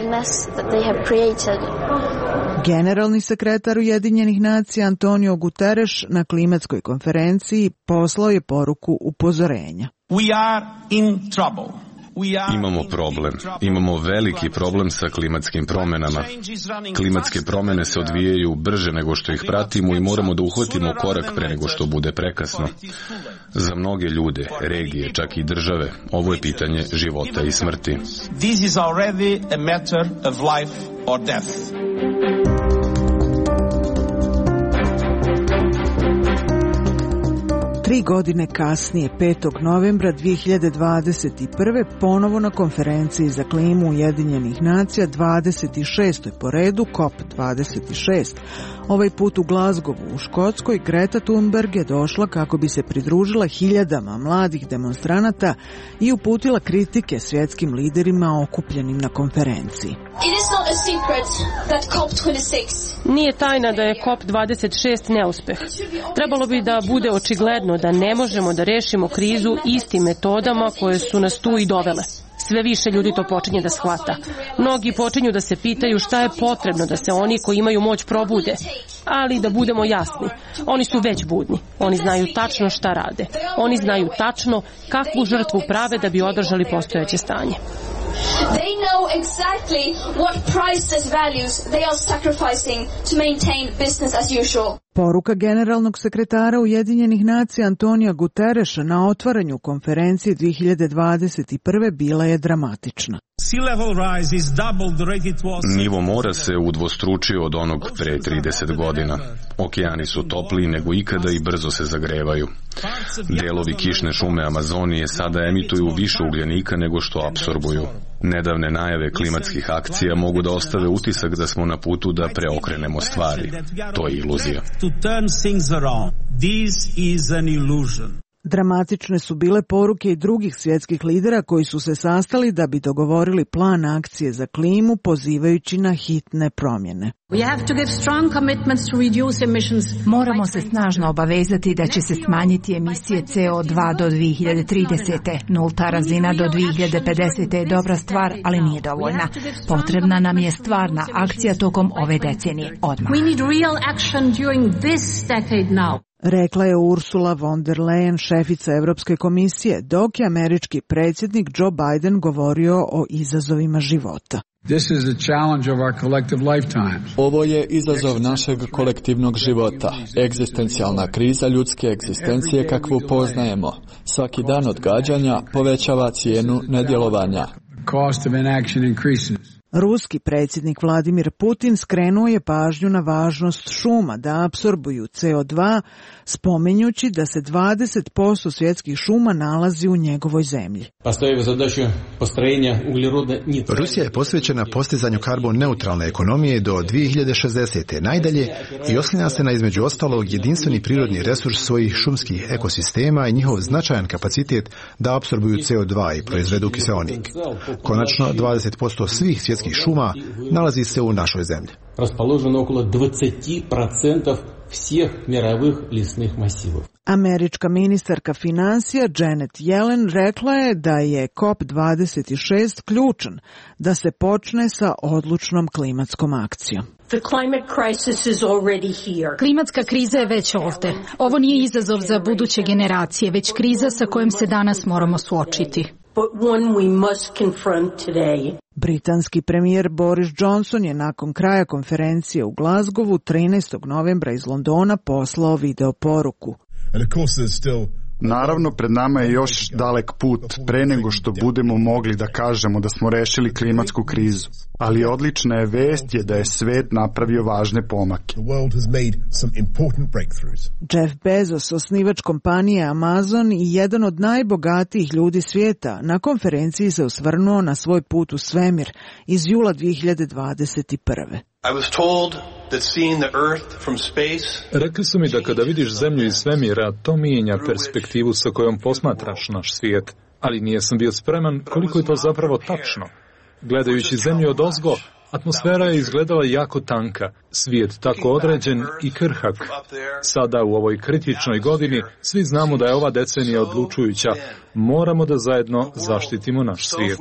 Generalni sekretar Ujedinjenih nacija Antonio Guterres na klimatskoj konferenciji poslao je poruku upozorenja. We are in trouble. Imamo problem. Imamo veliki problem sa klimatskim promjenama. Klimatske promjene se odvijaju brže nego što ih pratimo i moramo da uhvatimo korak pre nego što bude prekasno. Za mnoge ljude, regije, čak i države, ovo je pitanje života i smrti. This is already a matter of life or death. Tri godine kasnije, petog novembra dve hiljade dvadeset prve. ponovo na konferenciji za klimu Ujedinjenih nacija, dvadeset šestoj po redu, C O P dvadeset šest. Ovaj put u Glasgowu u Škotskoj, Greta Thunberg je došla kako bi se pridružila hiljadama mladih demonstranata i uputila kritike svjetskim liderima okupljenim na konferenciji. Nije tajna da je C O P dvadeset šest neuspeh. Trebalo bi da bude očigledno da ne možemo da rešimo krizu istim metodama koje su nas tu i dovele. Sve više ljudi to počinje da shvata. Mnogi počinju da se pitaju šta je potrebno da se oni koji imaju moć probude. Ali da budemo jasni, oni su već budni. Oni znaju tačno šta rade. Oni znaju tačno kakvu žrtvu prave da bi održali postojeće stanje. They know exactly what priceless values they are sacrificing to maintain business as usual. Poruka generalnog sekretara Ujedinjenih nacija Antonija Gutereša na otvaranju konferencije dvije hiljade dvadeset prve bila je dramatična. Nivo mora se udvostručio od onog pre trideset godina. Okeani su topliji nego ikada i brzo se zagrevaju. Delovi kišne šume Amazonije sada emituju više ugljenika nego što apsorbuju. Nedavne najave klimatskih akcija mogu da ostave utisak da smo na putu da preokrenemo stvari. To je iluzija. Dramatične su bile poruke i drugih svjetskih lidera koji su se sastali da bi dogovorili plan akcije za klimu pozivajući na hitne promjene. Moramo se snažno obavezati da će se smanjiti emisije C O dva do dvije hiljade tridesete. Nulta razina do dvije hiljade pedesete je dobra stvar, ali nije dovoljna. Potrebna nam je stvarna akcija tokom ove decenije. Odmah. Rekla je Ursula von der Leyen, šefica Evropske komisije, dok je američki predsjednik Joe Biden govorio o izazovima života. Ovo je izazov našeg kolektivnog života, egzistencijalna kriza ljudske egzistencije kakvu poznajemo. Svaki dan odgađanja povećava cijenu nedjelovanja. Ruski predsjednik Vladimir Putin skrenuo je pažnju na važnost šuma da apsorbuju C O dva, spominjući da se dvadeset posto svjetskih šuma nalazi u njegovoj zemlji. Rusija je posvećena postizanju karbon neutralne ekonomije do dvije hiljade šezdesete najdalje i oslanja se na između ostalog jedinstveni prirodni resurs svojih šumskih ekosistema i njihov značajan kapacitet da apsorbuju C O dva i proizvedu kiseonik. Konačno, dvadeset posto svih svjetskih šuma nalazi se u našoj zemlji. Расположено около двадцать процентов всех мировых лесных массивов. Američka ministarka financija Janet Yellen rekla je da je C O P dvadeset šest ključan da se počne sa odlučnom klimatskom akcijom. The climate crisis is already here. Klimatska kriza je već ovdje. Ovo nije izazov za buduće generacije, već kriza sa kojom se danas moramo suočiti. But one we must confront today. Britanski premijer Boris Johnson je nakon kraja konferencije u Glasgowu trinaestog novembra iz Londona poslao video poruku. Naravno, pred nama je još dalek put pre nego što budemo mogli da kažemo da smo rešili klimatsku krizu. Ali odlična je vest je da je svet napravio važne pomake. Jeff Bezos, osnivač kompanije Amazon i jedan od najbogatijih ljudi svijeta, na konferenciji se osvrnuo na svoj put u svemir iz jula dvije hiljade dvadeset prve. I was told that seeing the earth from space... Rekli su mi da kada vidiš zemlju iz svemira, to mijenja perspektivu sa kojom posmatraš naš svijet. Ali nijesam bio spreman koliko je to zapravo tačno. Gledajući zemlju odozgo, atmosfera je izgledala jako tanka, svijet tako određen i krhak. Sada u ovoj kritičnoj godini svi znamo da je ova decenija odlučujuća. Moramo da zajedno zaštitimo naš svijet.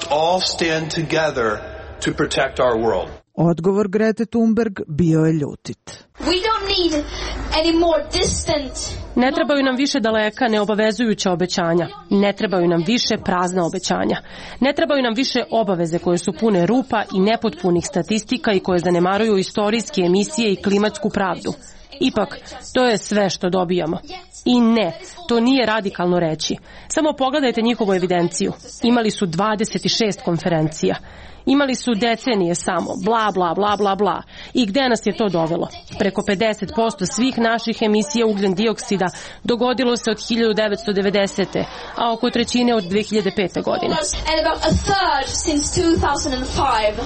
Odgovor Grete Thunberg bio je ljutit. We don't need any more distant... Ne trebaju nam više daleka neobavezujuća obećanja. Ne trebaju nam više prazna obećanja. Ne trebaju nam više obaveze koje su pune rupa i nepotpunih statistika i koje zanemaruju istorijske emisije i klimatsku pravdu. Ipak, to je sve što dobijamo. I ne, to nije radikalno reći. Samo pogledajte njihovu evidenciju. Imali su dvadeset šest konferencija. Imali su decenije samo, bla, bla, bla, bla, bla. I gde nas je to dovelo? Preko pedeset posto svih naših emisija ugljen dioksida dogodilo se od hiljadu devetsto devedesete. a oko trećine od dvije hiljade pete. godine. And about a third since two thousand five.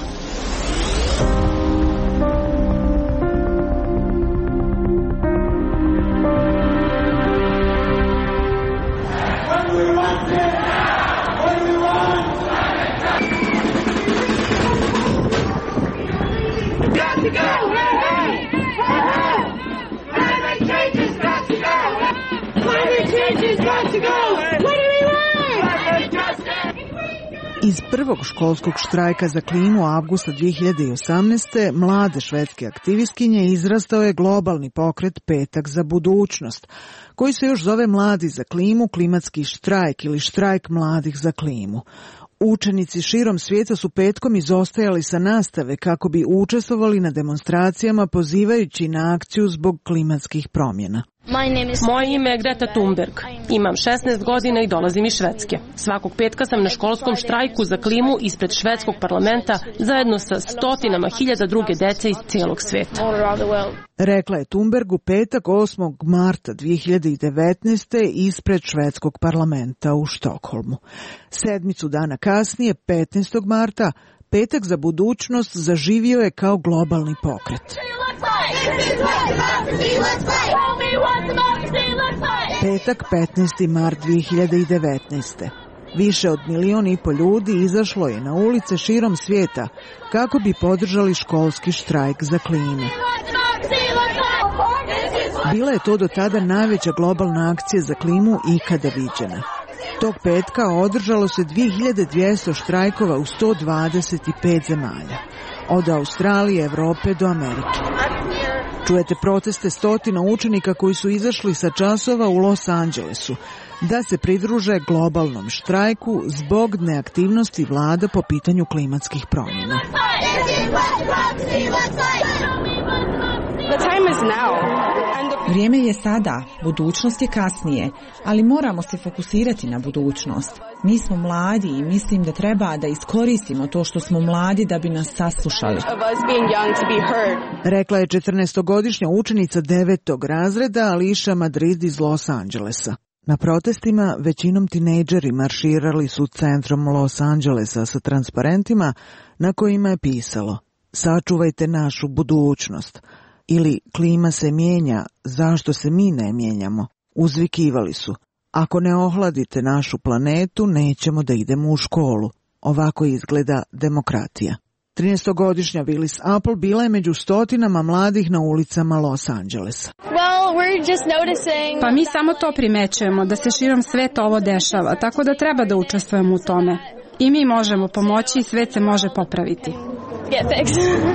Iz prvog školskog štrajka za klimu avgusta dvije hiljade osamnaeste. mlade švedske aktivistkinje izrastao je globalni pokret Petak za budućnost, koji se još zove Mladi za klimu, klimatski štrajk ili štrajk mladih za klimu. Učenici širom svijeta su petkom izostajali sa nastave kako bi učestvovali na demonstracijama pozivajući na akciju zbog klimatskih promjena. Moje ime je Greta Thunberg. Imam šesnaest godina i dolazim iz Švedske. Svakog petka sam na školskom štrajku za klimu ispred švedskog parlamenta zajedno sa stotinama hiljada druge dece iz cijelog sveta. Rekla je Thunberg u petak osmog marta dvije hiljade devetnaeste. ispred švedskog parlamenta u Štokholmu. Sedmicu dana kasnije, petnaestog marta, Petak za budućnost zaživio je kao globalni pokret. Petak, petnaesti mart dvije hiljade devetnaeste. Više od milion i pol ljudi izašlo je na ulice širom svijeta kako bi podržali školski štrajk za klimu. Bila je to do tada najveća globalna akcija za klimu ikada viđena. Tog petka održalo se dvije hiljade dvjesto štrajkova u sto dvadeset pet zemalja, od Australije, Evrope do Amerike. Čujete proteste stotina učenika koji su izašli sa časova u Los Angelesu da se pridruže globalnom štrajku zbog neaktivnosti vlada po pitanju klimatskih promjena. Vrijeme je sada, budućnost je kasnije, ali moramo se fokusirati na budućnost. Mi smo mladi i mislim da treba da iskoristimo to što smo mladi da bi nas saslušali. Rekla je četrnaestogodišnja učenica devetog razreda Ališa Madrid iz Los Angelesa. Na protestima većinom tinejdžeri marširali su centrom Los Angelesa sa transparentima na kojima je pisalo: "Sačuvajte našu budućnost" ili "Klima se mijenja, zašto se mi ne mijenjamo?" Uzvikivali su: "Ako ne ohladite našu planetu, nećemo da idemo u školu." Ovako izgleda demokratija. trinaestogodišnja Willis Apple bila je među stotinama mladih na ulicama Los Angelesa. Well, we're just noticing... Pa mi samo to primećujemo, da se širom sveta ovo dešava, tako da treba da učestvujemo u tome. I mi možemo pomoći i svet se može popraviti. Yeah, thanks.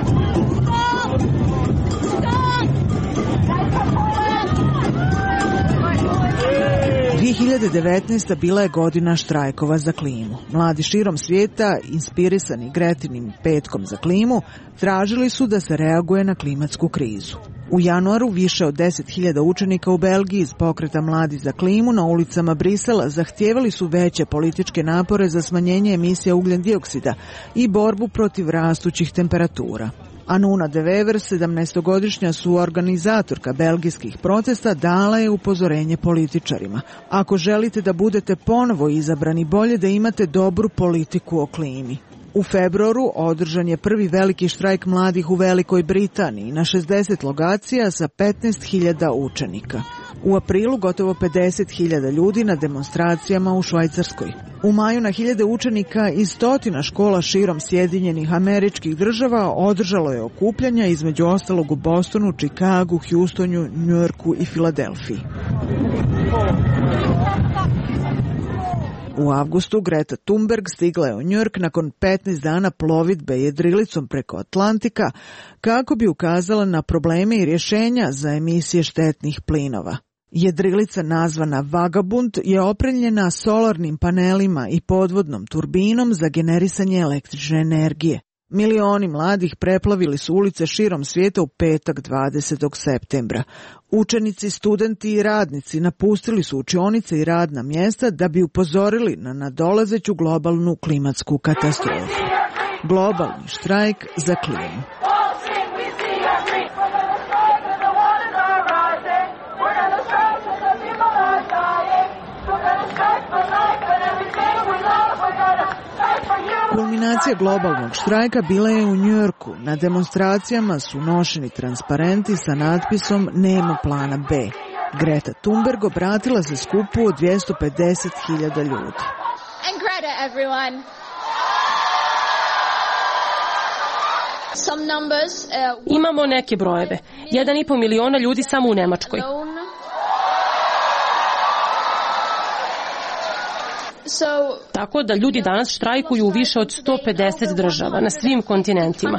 dvije hiljade devetnaesta. bila je godina štrajkova za klimu. Mladi širom svijeta, inspirisani Gretinim petkom za klimu, tražili su da se reaguje na klimatsku krizu. U januaru više od deset hiljada učenika u Belgiji iz pokreta Mladi za klimu na ulicama Brisela zahtijevali su veće političke napore za smanjenje emisija ugljen dioksida i borbu protiv rastućih temperatura. Anuna de Wever, sedamnaestogodišnja suorganizatorka belgijskih protesta, dala je upozorenje političarima: "Ako želite da budete ponovo izabrani, bolje da imate dobru politiku o klimi." U februaru održan je prvi veliki štrajk mladih u Velikoj Britaniji na šezdeset lokacija sa petnaest hiljada učenika. U aprilu gotovo pedeset hiljada ljudi na demonstracijama u Švajcarskoj. U maju na hiljade učenika iz stotina škola širom Sjedinjenih Američkih Država održalo je okupljanja, između ostalog u Bostonu, Čikagu, Houstonu, Njujorku i Filadelfiji. U avgustu Greta Thunberg stigla je u Njujork nakon petnaest dana plovidbe jedrilicom preko Atlantika kako bi ukazala na probleme i rješenja za emisije štetnih plinova. Jedrilica nazvana Vagabund je opremljena solarnim panelima i podvodnom turbinom za generisanje električne energije. Milioni mladih preplavili su ulice širom svijeta u petak dvadesetog septembra. Učenici, studenti i radnici napustili su učionice i radna mjesta da bi upozorili na nadolazeću globalnu klimatsku katastrofu. Globalni štrajk za klimu. Kulminacija globalnog štrajka bila je u Njujorku. Na demonstracijama su nošeni transparenti sa natpisom "Nema plana B". Greta Thunberg obratila se skupu od dvjesto pedeset hiljada ljudi. And Greta, everyone. Some numbers, uh, Imamo neke brojeve. Jedan i po miliona ljudi samo u Nemačkoj. Tako da ljudi danas štrajkuju u više od sto pedeset država na svim kontinentima.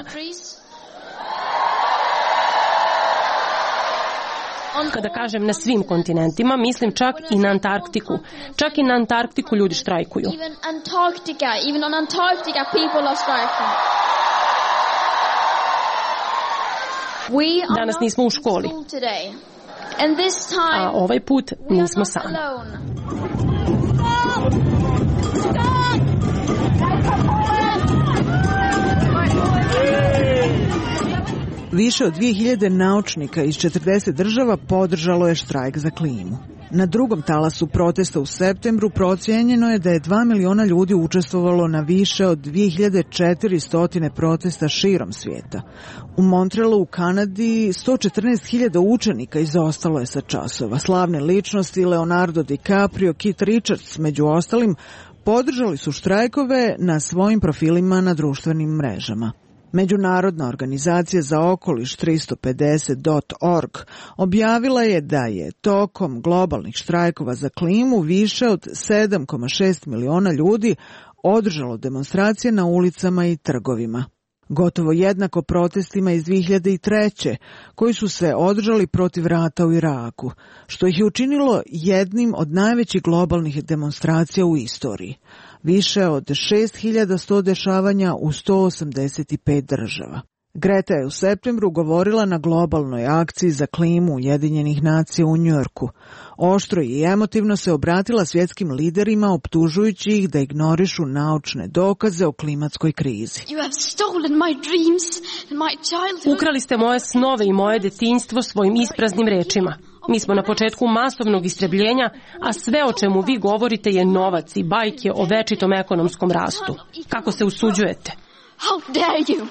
Kada kažem na svim kontinentima, mislim čak i na Antarktiku. Čak i na Antarktiku ljudi štrajkuju. Danas nismo u školi. A ovaj put nismo sami. Više od dvije hiljade naučnika iz četrdeset država podržalo je štrajk za klimu. Na drugom talasu protesta u septembru procijenjeno je da je dva miliona ljudi učestvovalo na više od dvije hiljade četiristo protesta širom svijeta. U Montrealu u Kanadi sto četrnaest hiljada učenika izostalo je sa časova. Slavne ličnosti Leonardo DiCaprio, Keith Richards među ostalim podržali su štrajkove na svojim profilima na društvenim mrežama. Međunarodna organizacija za okoliš tristo pedeset dot org objavila je da je tokom globalnih štrajkova za klimu više od sedam zarez šest miliona ljudi održalo demonstracije na ulicama i trgovima. Gotovo jednako protestima iz dvije hiljade treće koji su se održali protiv rata u Iraku, što ih je učinilo jednim od najvećih globalnih demonstracija u istoriji. Više od šest hiljada sto dešavanja u sto osamdeset pet država. Greta je u septembru govorila na globalnoj akciji za klimu Ujedinjenih nacija u Njujorku. Oštro i emotivno se obratila svjetskim liderima optužujući ih da ignorišu naučne dokaze o klimatskoj krizi. Ukrali ste moje snove i moje detinjstvo svojim ispraznim rečima. Mi smo na početku masovnog istrebljenja, a sve o čemu vi govorite je novac i bajke o večitom ekonomskom rastu. Kako se usuđujete? How dare you?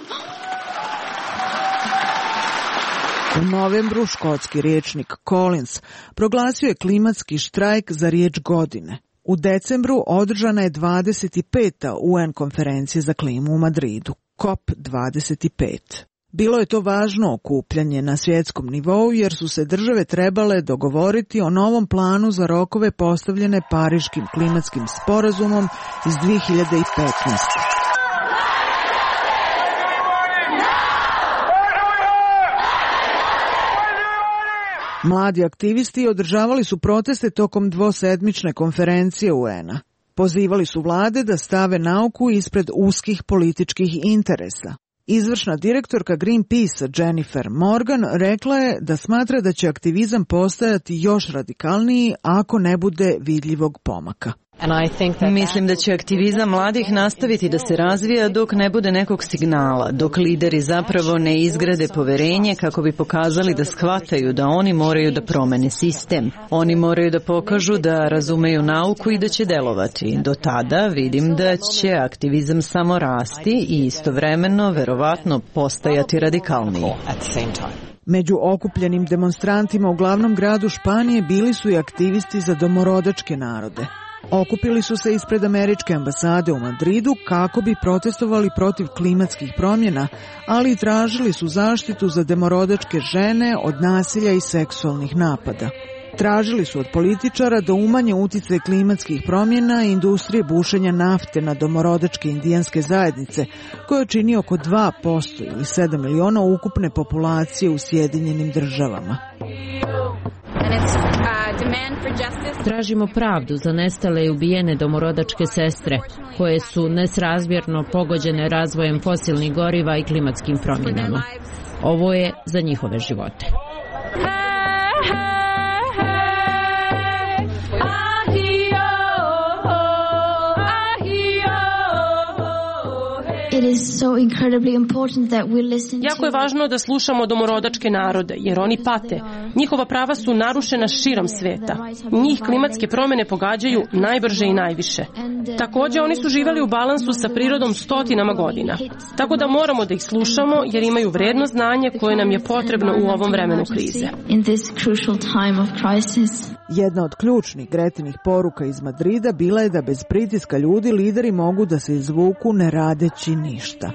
U novembru škotski rječnik Collins proglasio je klimatski štrajk za riječ godine. U decembru održana je dvadeset peta U N konferencija za klimu u Madridu, C O P dvadeset pet. Bilo je to važno okupljanje na svjetskom nivou jer su se države trebale dogovoriti o novom planu za rokove postavljene Pariškim klimatskim sporazumom iz dvije hiljade petnaeste. Mladi aktivisti održavali su proteste tokom dvosedmične konferencije U N-a. Pozivali su vlade da stave nauku ispred uskih političkih interesa. Izvršna direktorka Greenpeace Jennifer Morgan rekla je da smatra da će aktivizam postajati još radikalniji ako ne bude vidljivog pomaka. Mislim da će aktivizam mladih nastaviti da se razvija dok ne bude nekog signala, dok lideri zapravo ne izgrade poverenje kako bi pokazali da shvataju da oni moraju da promene sistem. Oni moraju da pokažu da razumeju nauku i da će delovati. Do tada vidim da će aktivizam samo rasti i istovremeno verovatno postajati radikalniji. Među okupljenim demonstrantima u glavnom gradu Španije bili su i aktivisti za domorodačke narode. Okupili su se ispred američke ambasade u Madridu kako bi protestovali protiv klimatskih promjena, ali i tražili su zaštitu za domorodačke žene od nasilja i seksualnih napada. Tražili su od političara da umanje uticaj klimatskih promjena i industrije bušenja nafte na domorodačke indijanske zajednice, koje čini oko dva posto ili sedam miliona ukupne populacije u Sjedinjenim državama. Tražimo pravdu za nestale i ubijene domorodačke sestre, koje su nesrazmjerno pogođene razvojem fosilnih goriva i klimatskim promjenama. Ovo je za njihove živote. Jako je važno da slušamo domorodačke narode, jer oni pate. Njihova prava su narušena širom sveta. Njih klimatske promjene pogađaju najbrže i najviše. Također, oni su živjeli u balansu sa prirodom stotinama godina. Tako da moramo da ih slušamo, jer imaju vredno znanje koje nam je potrebno u ovom vremenu krize. Jedna od ključnih Gretinih poruka iz Madrida bila je da bez pritiska ljudi lideri mogu da se izvuku ne radeći ništa.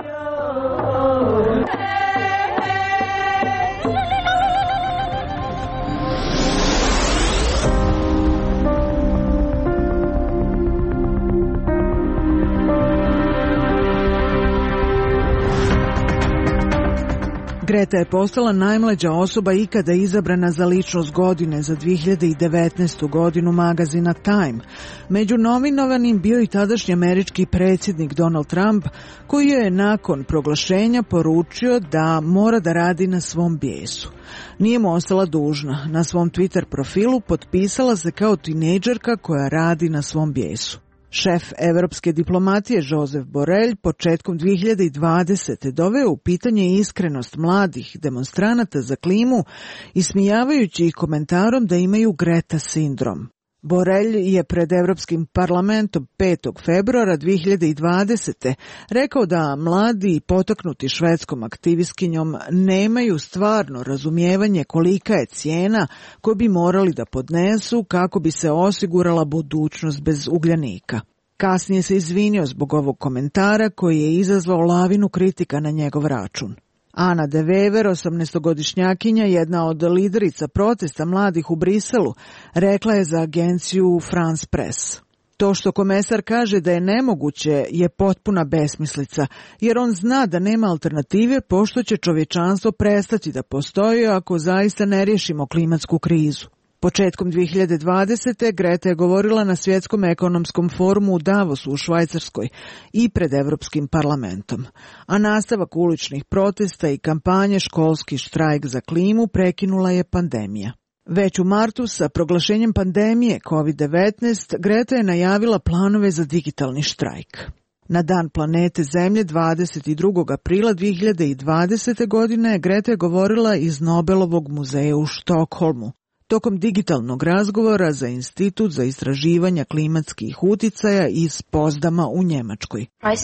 Greta je postala najmlađa osoba ikada izabrana za ličnost godine za dvije hiljade devetnaestu godinu magazina Time. Među nominovanim bio i tadašnji američki predsjednik Donald Trump, koji je nakon proglašenja poručio da mora da radi na svom bijesu. Nije mu ostala dužna. Na svom Twitter profilu potpisala se kao tinejdžerka koja radi na svom bijesu. Šef evropske diplomatije Josep Borrell početkom dvije hiljade dvadesete doveo u pitanje iskrenost mladih demonstranata za klimu, ismijavajući ih komentarom da imaju Greta sindrom. Borrell je pred Evropskim parlamentom petog februara dvije hiljade dvadesete rekao da mladi i potaknuti švedskom aktivistkinjom nemaju stvarno razumijevanje kolika je cijena koju bi morali da podnesu kako bi se osigurala budućnost bez ugljanika. Kasnije se izvinio zbog ovog komentara koji je izazvao lavinu kritika na njegov račun. Ana de Wever, osamnaestogodišnjakinja, jedna od liderica protesta mladih u Briselu, rekla je za agenciju France Press: to što komesar kaže da je nemoguće je potpuna besmislica, jer on zna da nema alternative pošto će čovječanstvo prestati da postoji ako zaista ne riješimo klimatsku krizu. Početkom dvije hiljade dvadesete. Greta je govorila na Svjetskom ekonomskom forumu u Davosu u Švajcarskoj i pred Evropskim parlamentom. A nastavak uličnih protesta i kampanje Školski štrajk za klimu prekinula je pandemija. Već u martu sa proglašenjem pandemije kovid devetnaest Greta je najavila planove za digitalni štrajk. Na Dan planete Zemlje dvadeset drugog aprila dvije hiljade dvadesete. godine Greta je govorila iz Nobelovog muzeja u Štokholmu. Tokom digitalnog razgovora za Institut za istraživanja klimatskih uticaja iz Pozdama u Njemačkoj.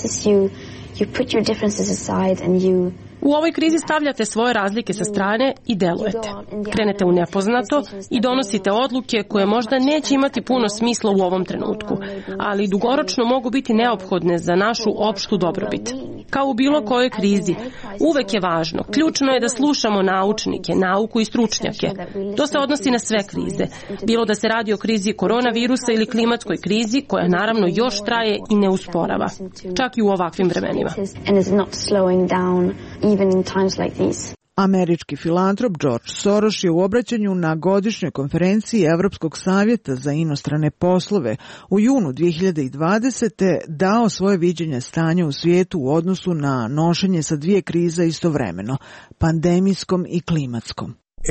U ovoj krizi stavljate svoje razlike sa strane i delujete. Krenete u nepoznato i donosite odluke koje možda neće imati puno smisla u ovom trenutku, ali dugoročno mogu biti neophodne za našu opštu dobrobit. Kao u bilo kojoj krizi, uvek je važno, ključno je da slušamo naučnike, nauku i stručnjake. To se odnosi na sve krize, bilo da se radi o krizi koronavirusa ili klimatskoj krizi, koja naravno još traje i ne usporava, čak i u ovakvim vremenima. Američki filantrop George Soros je u obraćanju na godišnjoj konferenciji Evropskog savjeta za inostrane poslove u junu dvije hiljade dvadesete. dao svoje viđenje stanja u svijetu u odnosu na nošenje sa dvije krize istovremeno, pandemijskom i klimatskom.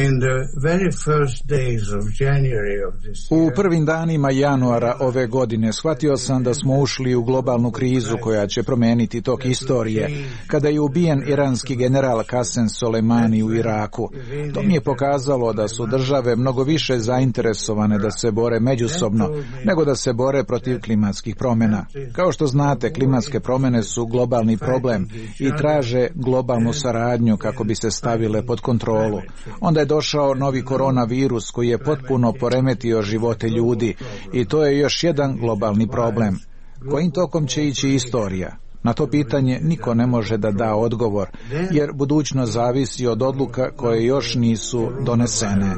U prvim danima januara ove godine shvatio sam da smo ušli u globalnu krizu koja će promijeniti tok istorije, kada je ubijen iranski general Qasem Soleimani u Iraku. To mi je pokazalo da su države mnogo više zainteresovane da se bore međusobno nego da se bore protiv klimatskih promjena. Kao što znate, klimatske promjene su globalni problem i traže globalnu saradnju kako bi se stavile pod kontrolu. Onda je došao novi koronavirus koji je potpuno poremetio živote ljudi i to je još jedan globalni problem. Kojim tokom će ići istorija? Na to pitanje niko ne može da da odgovor, jer budućnost zavisi od odluka koje još nisu donesene.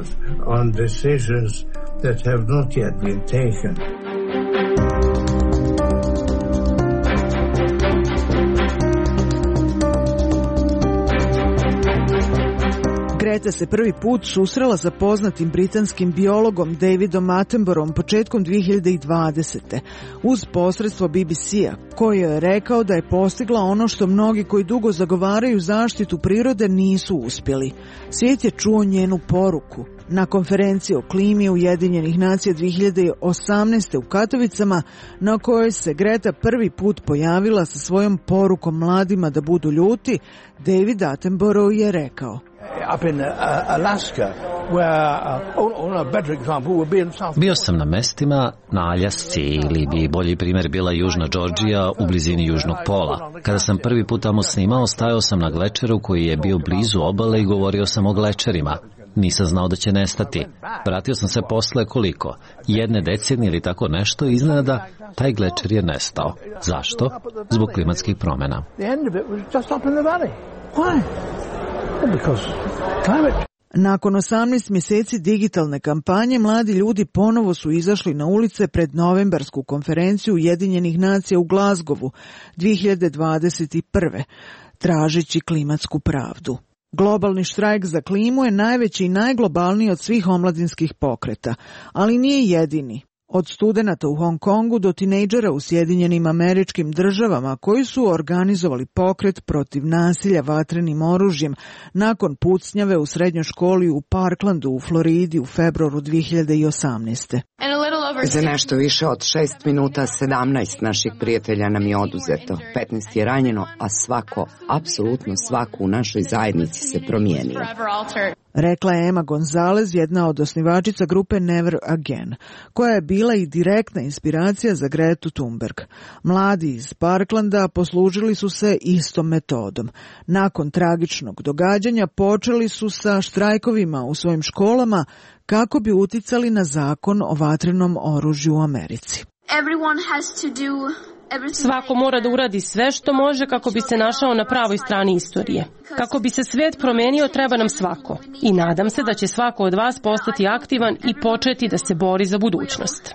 Greta se prvi put susrela sa poznatim britanskim biologom Davidom Attenboroughom početkom dvije hiljade dvadesete. uz posredstvo B B C-a, koji je rekao da je postigla ono što mnogi koji dugo zagovaraju zaštitu prirode nisu uspjeli. Svijet je čuo njenu poruku. Na konferenciji o klimi Ujedinjenih nacija dvije hiljade osamnaeste. u Katovicama, na kojoj se Greta prvi put pojavila sa svojom porukom mladima da budu ljuti, David Attenborough je rekao: Bio sam na mestima na Aljasci, ili bi bolji primjer bila Južna Džordžija u blizini Južnog pola. Kada sam prvi put tamo snimao, stajao sam na glečeru koji je bio blizu obale i govorio sam o glečerima. Nisam znao da će nestati. Vratio sam se posle koliko? Jedne decenije ili tako nešto, iznenada taj glečer je nestao. Zašto? Zbog klimatskih promjena. Nakon osamnaest mjeseci digitalne kampanje, mladi ljudi ponovo su izašli na ulice pred novembarsku konferenciju Ujedinjenih nacija u Glazgovu dvije hiljade dvadeset prve. tražeći klimatsku pravdu. Globalni štrajk za klimu je najveći i najglobalniji od svih omladinskih pokreta, ali nije jedini. Od studenata u Hong Kongu do tinejdžera u Sjedinjenim Američkim Državama koji su organizovali pokret protiv nasilja vatrenim oružjem nakon pucnjave u srednjoj školi u Parklandu u Floridi u februaru dvije hiljade osamnaeste. Za nešto više od šest minuta sedamnaest naših prijatelja nam je oduzeto, petnaest je ranjeno, a svako, apsolutno svako u našoj zajednici se promijenio. Rekla je Emma Gonzalez, jedna od osnivačica grupe Never Again, koja je bila i direktna inspiracija za Gretu Thunberg. Mladi iz Parklanda poslužili su se istom metodom. Nakon tragičnog događanja počeli su sa štrajkovima u svojim školama kako bi uticali na zakon o vatrenom oružju u Americi. Svako mora da uradi sve što može kako bi se našao na pravoj strani istorije. Kako bi se svet promenio, treba nam svako. I nadam se da će svako od vas postati aktivan i početi da se bori za budućnost.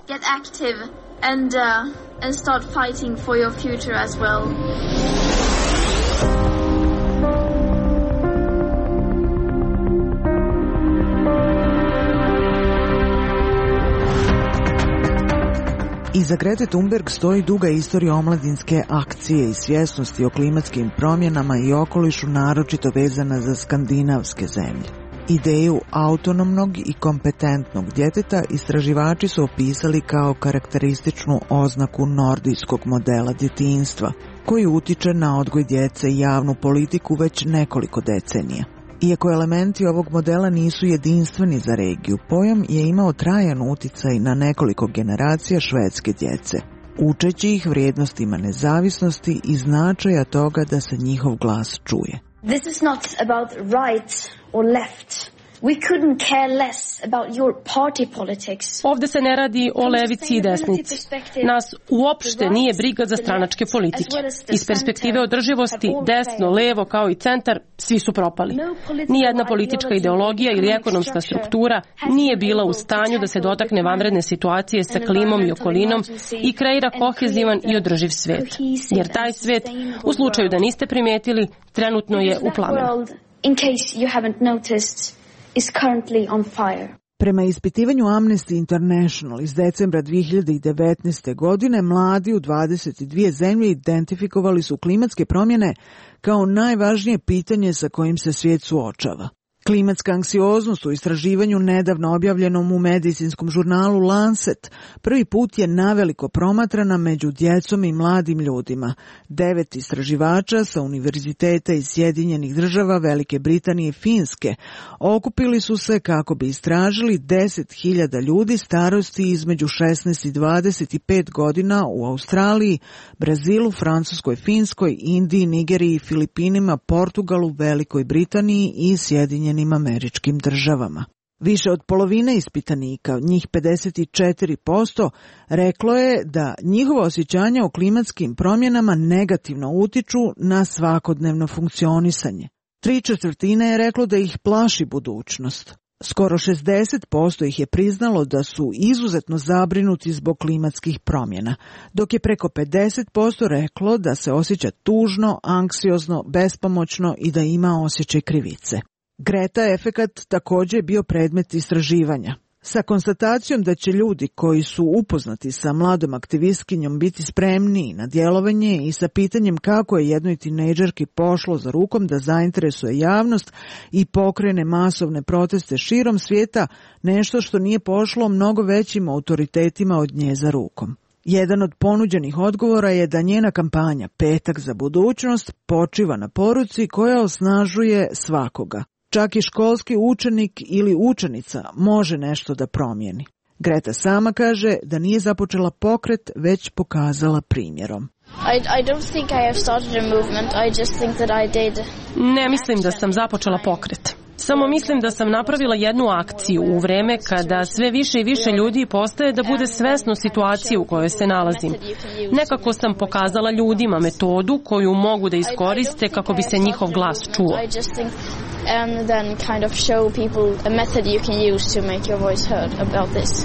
Iza Grete Thunberg stoji duga istorija omladinske akcije i svjesnosti o klimatskim promjenama i okolišu, naročito vezana za skandinavske zemlje. Ideju autonomnog i kompetentnog djeteta istraživači su opisali kao karakterističnu oznaku nordijskog modela djetinjstva, koji utiče na odgoj djece i javnu politiku već nekoliko decenija. Iako elementi ovog modela nisu jedinstveni za regiju, pojam je imao trajan uticaj na nekoliko generacija švedske djece, učeći ih vrijednostima nezavisnosti i značaja toga da se njihov glas čuje. This is not about right or left. We couldn't care less about your party politics. Ovde se ne radi o levici i desnici. Nas uopšte nije briga za stranačke politike. Iz perspektive održivosti, desno, levo kao i centar, svi su propali. Nijedna politička ideologija ili ekonomska struktura nije bila u stanju da se dotakne vanredne situacije sa klimom i okolinom i kreira kohezivan i održiv svet. Jer taj svet, u slučaju da niste primetili, trenutno je u plamenu. In case you haven't noticed, is currently on fire. Prema ispitivanju Amnesty International iz decembra dvije hiljade devetnaeste. godine, mladi u dvadeset dvije zemlje identifikovali su klimatske promjene kao najvažnije pitanje sa kojim se svijet suočava. Klimatska anksioznost u istraživanju nedavno objavljenom u medicinskom žurnalu Lancet prvi put je naveliko promatrana među djecom i mladim ljudima. Devet istraživača sa univerziteta iz Sjedinjenih Država, Velike Britanije i Finske okupili su se kako bi istražili deset hiljada ljudi starosti između šesnaest i dvadeset pet godina u Australiji, Brazilu, Francuskoj, Finskoj, Indiji, Nigeriji, Filipinima, Portugalu, Velikoj Britaniji i Sjedinjenim Američkim Državama. Više od polovine ispitanika, njih pedeset četiri posto, reklo je da njihovo osjećanja o klimatskim promjenama negativno utiču na svakodnevno funkcionisanje. Tri četvrtine je reklo da ih plaši budućnost. Skoro šezdeset posto ih je priznalo da su izuzetno zabrinuti zbog klimatskih promjena, dok je preko pedeset posto reklo da se osjeća tužno, anksiozno, bespomoćno i da ima osjećaj krivice. Greta efekat također je bio predmet istraživanja. Sa konstatacijom da će ljudi koji su upoznati sa mladom aktivistkinjom biti spremniji na djelovanje i sa pitanjem kako je jednoj tinejdžerki pošlo za rukom da zainteresuje javnost i pokrene masovne proteste širom svijeta, nešto što nije pošlo mnogo većim autoritetima od nje za rukom. Jedan od ponuđenih odgovora je da njena kampanja Petak za budućnost počiva na poruci koja osnažuje svakoga. Čak i školski učenik ili učenica može nešto da promijeni. Greta sama kaže da nije započela pokret, već pokazala primjerom. I, I don't think I have started a movement. I just think that I did. Ne mislim da sam započela pokret. Samo mislim da sam napravila jednu akciju u vreme kada sve više i više ljudi postaje da bude svesno situacije u kojoj se nalazim. Nekako sam pokazala ljudima metodu koju mogu da iskoriste kako bi se njihov glas čuo. And then kind of show people a method you can use to make your voice heard about this.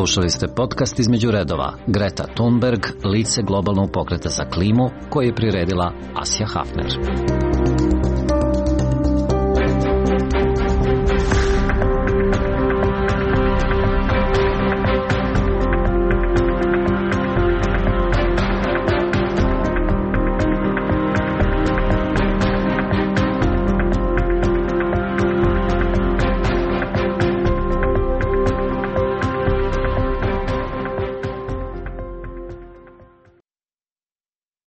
Slušali ste podcast Između redova. Greta Thunberg, lice globalnog pokreta za klimu, koji je priredila Asja Hafner.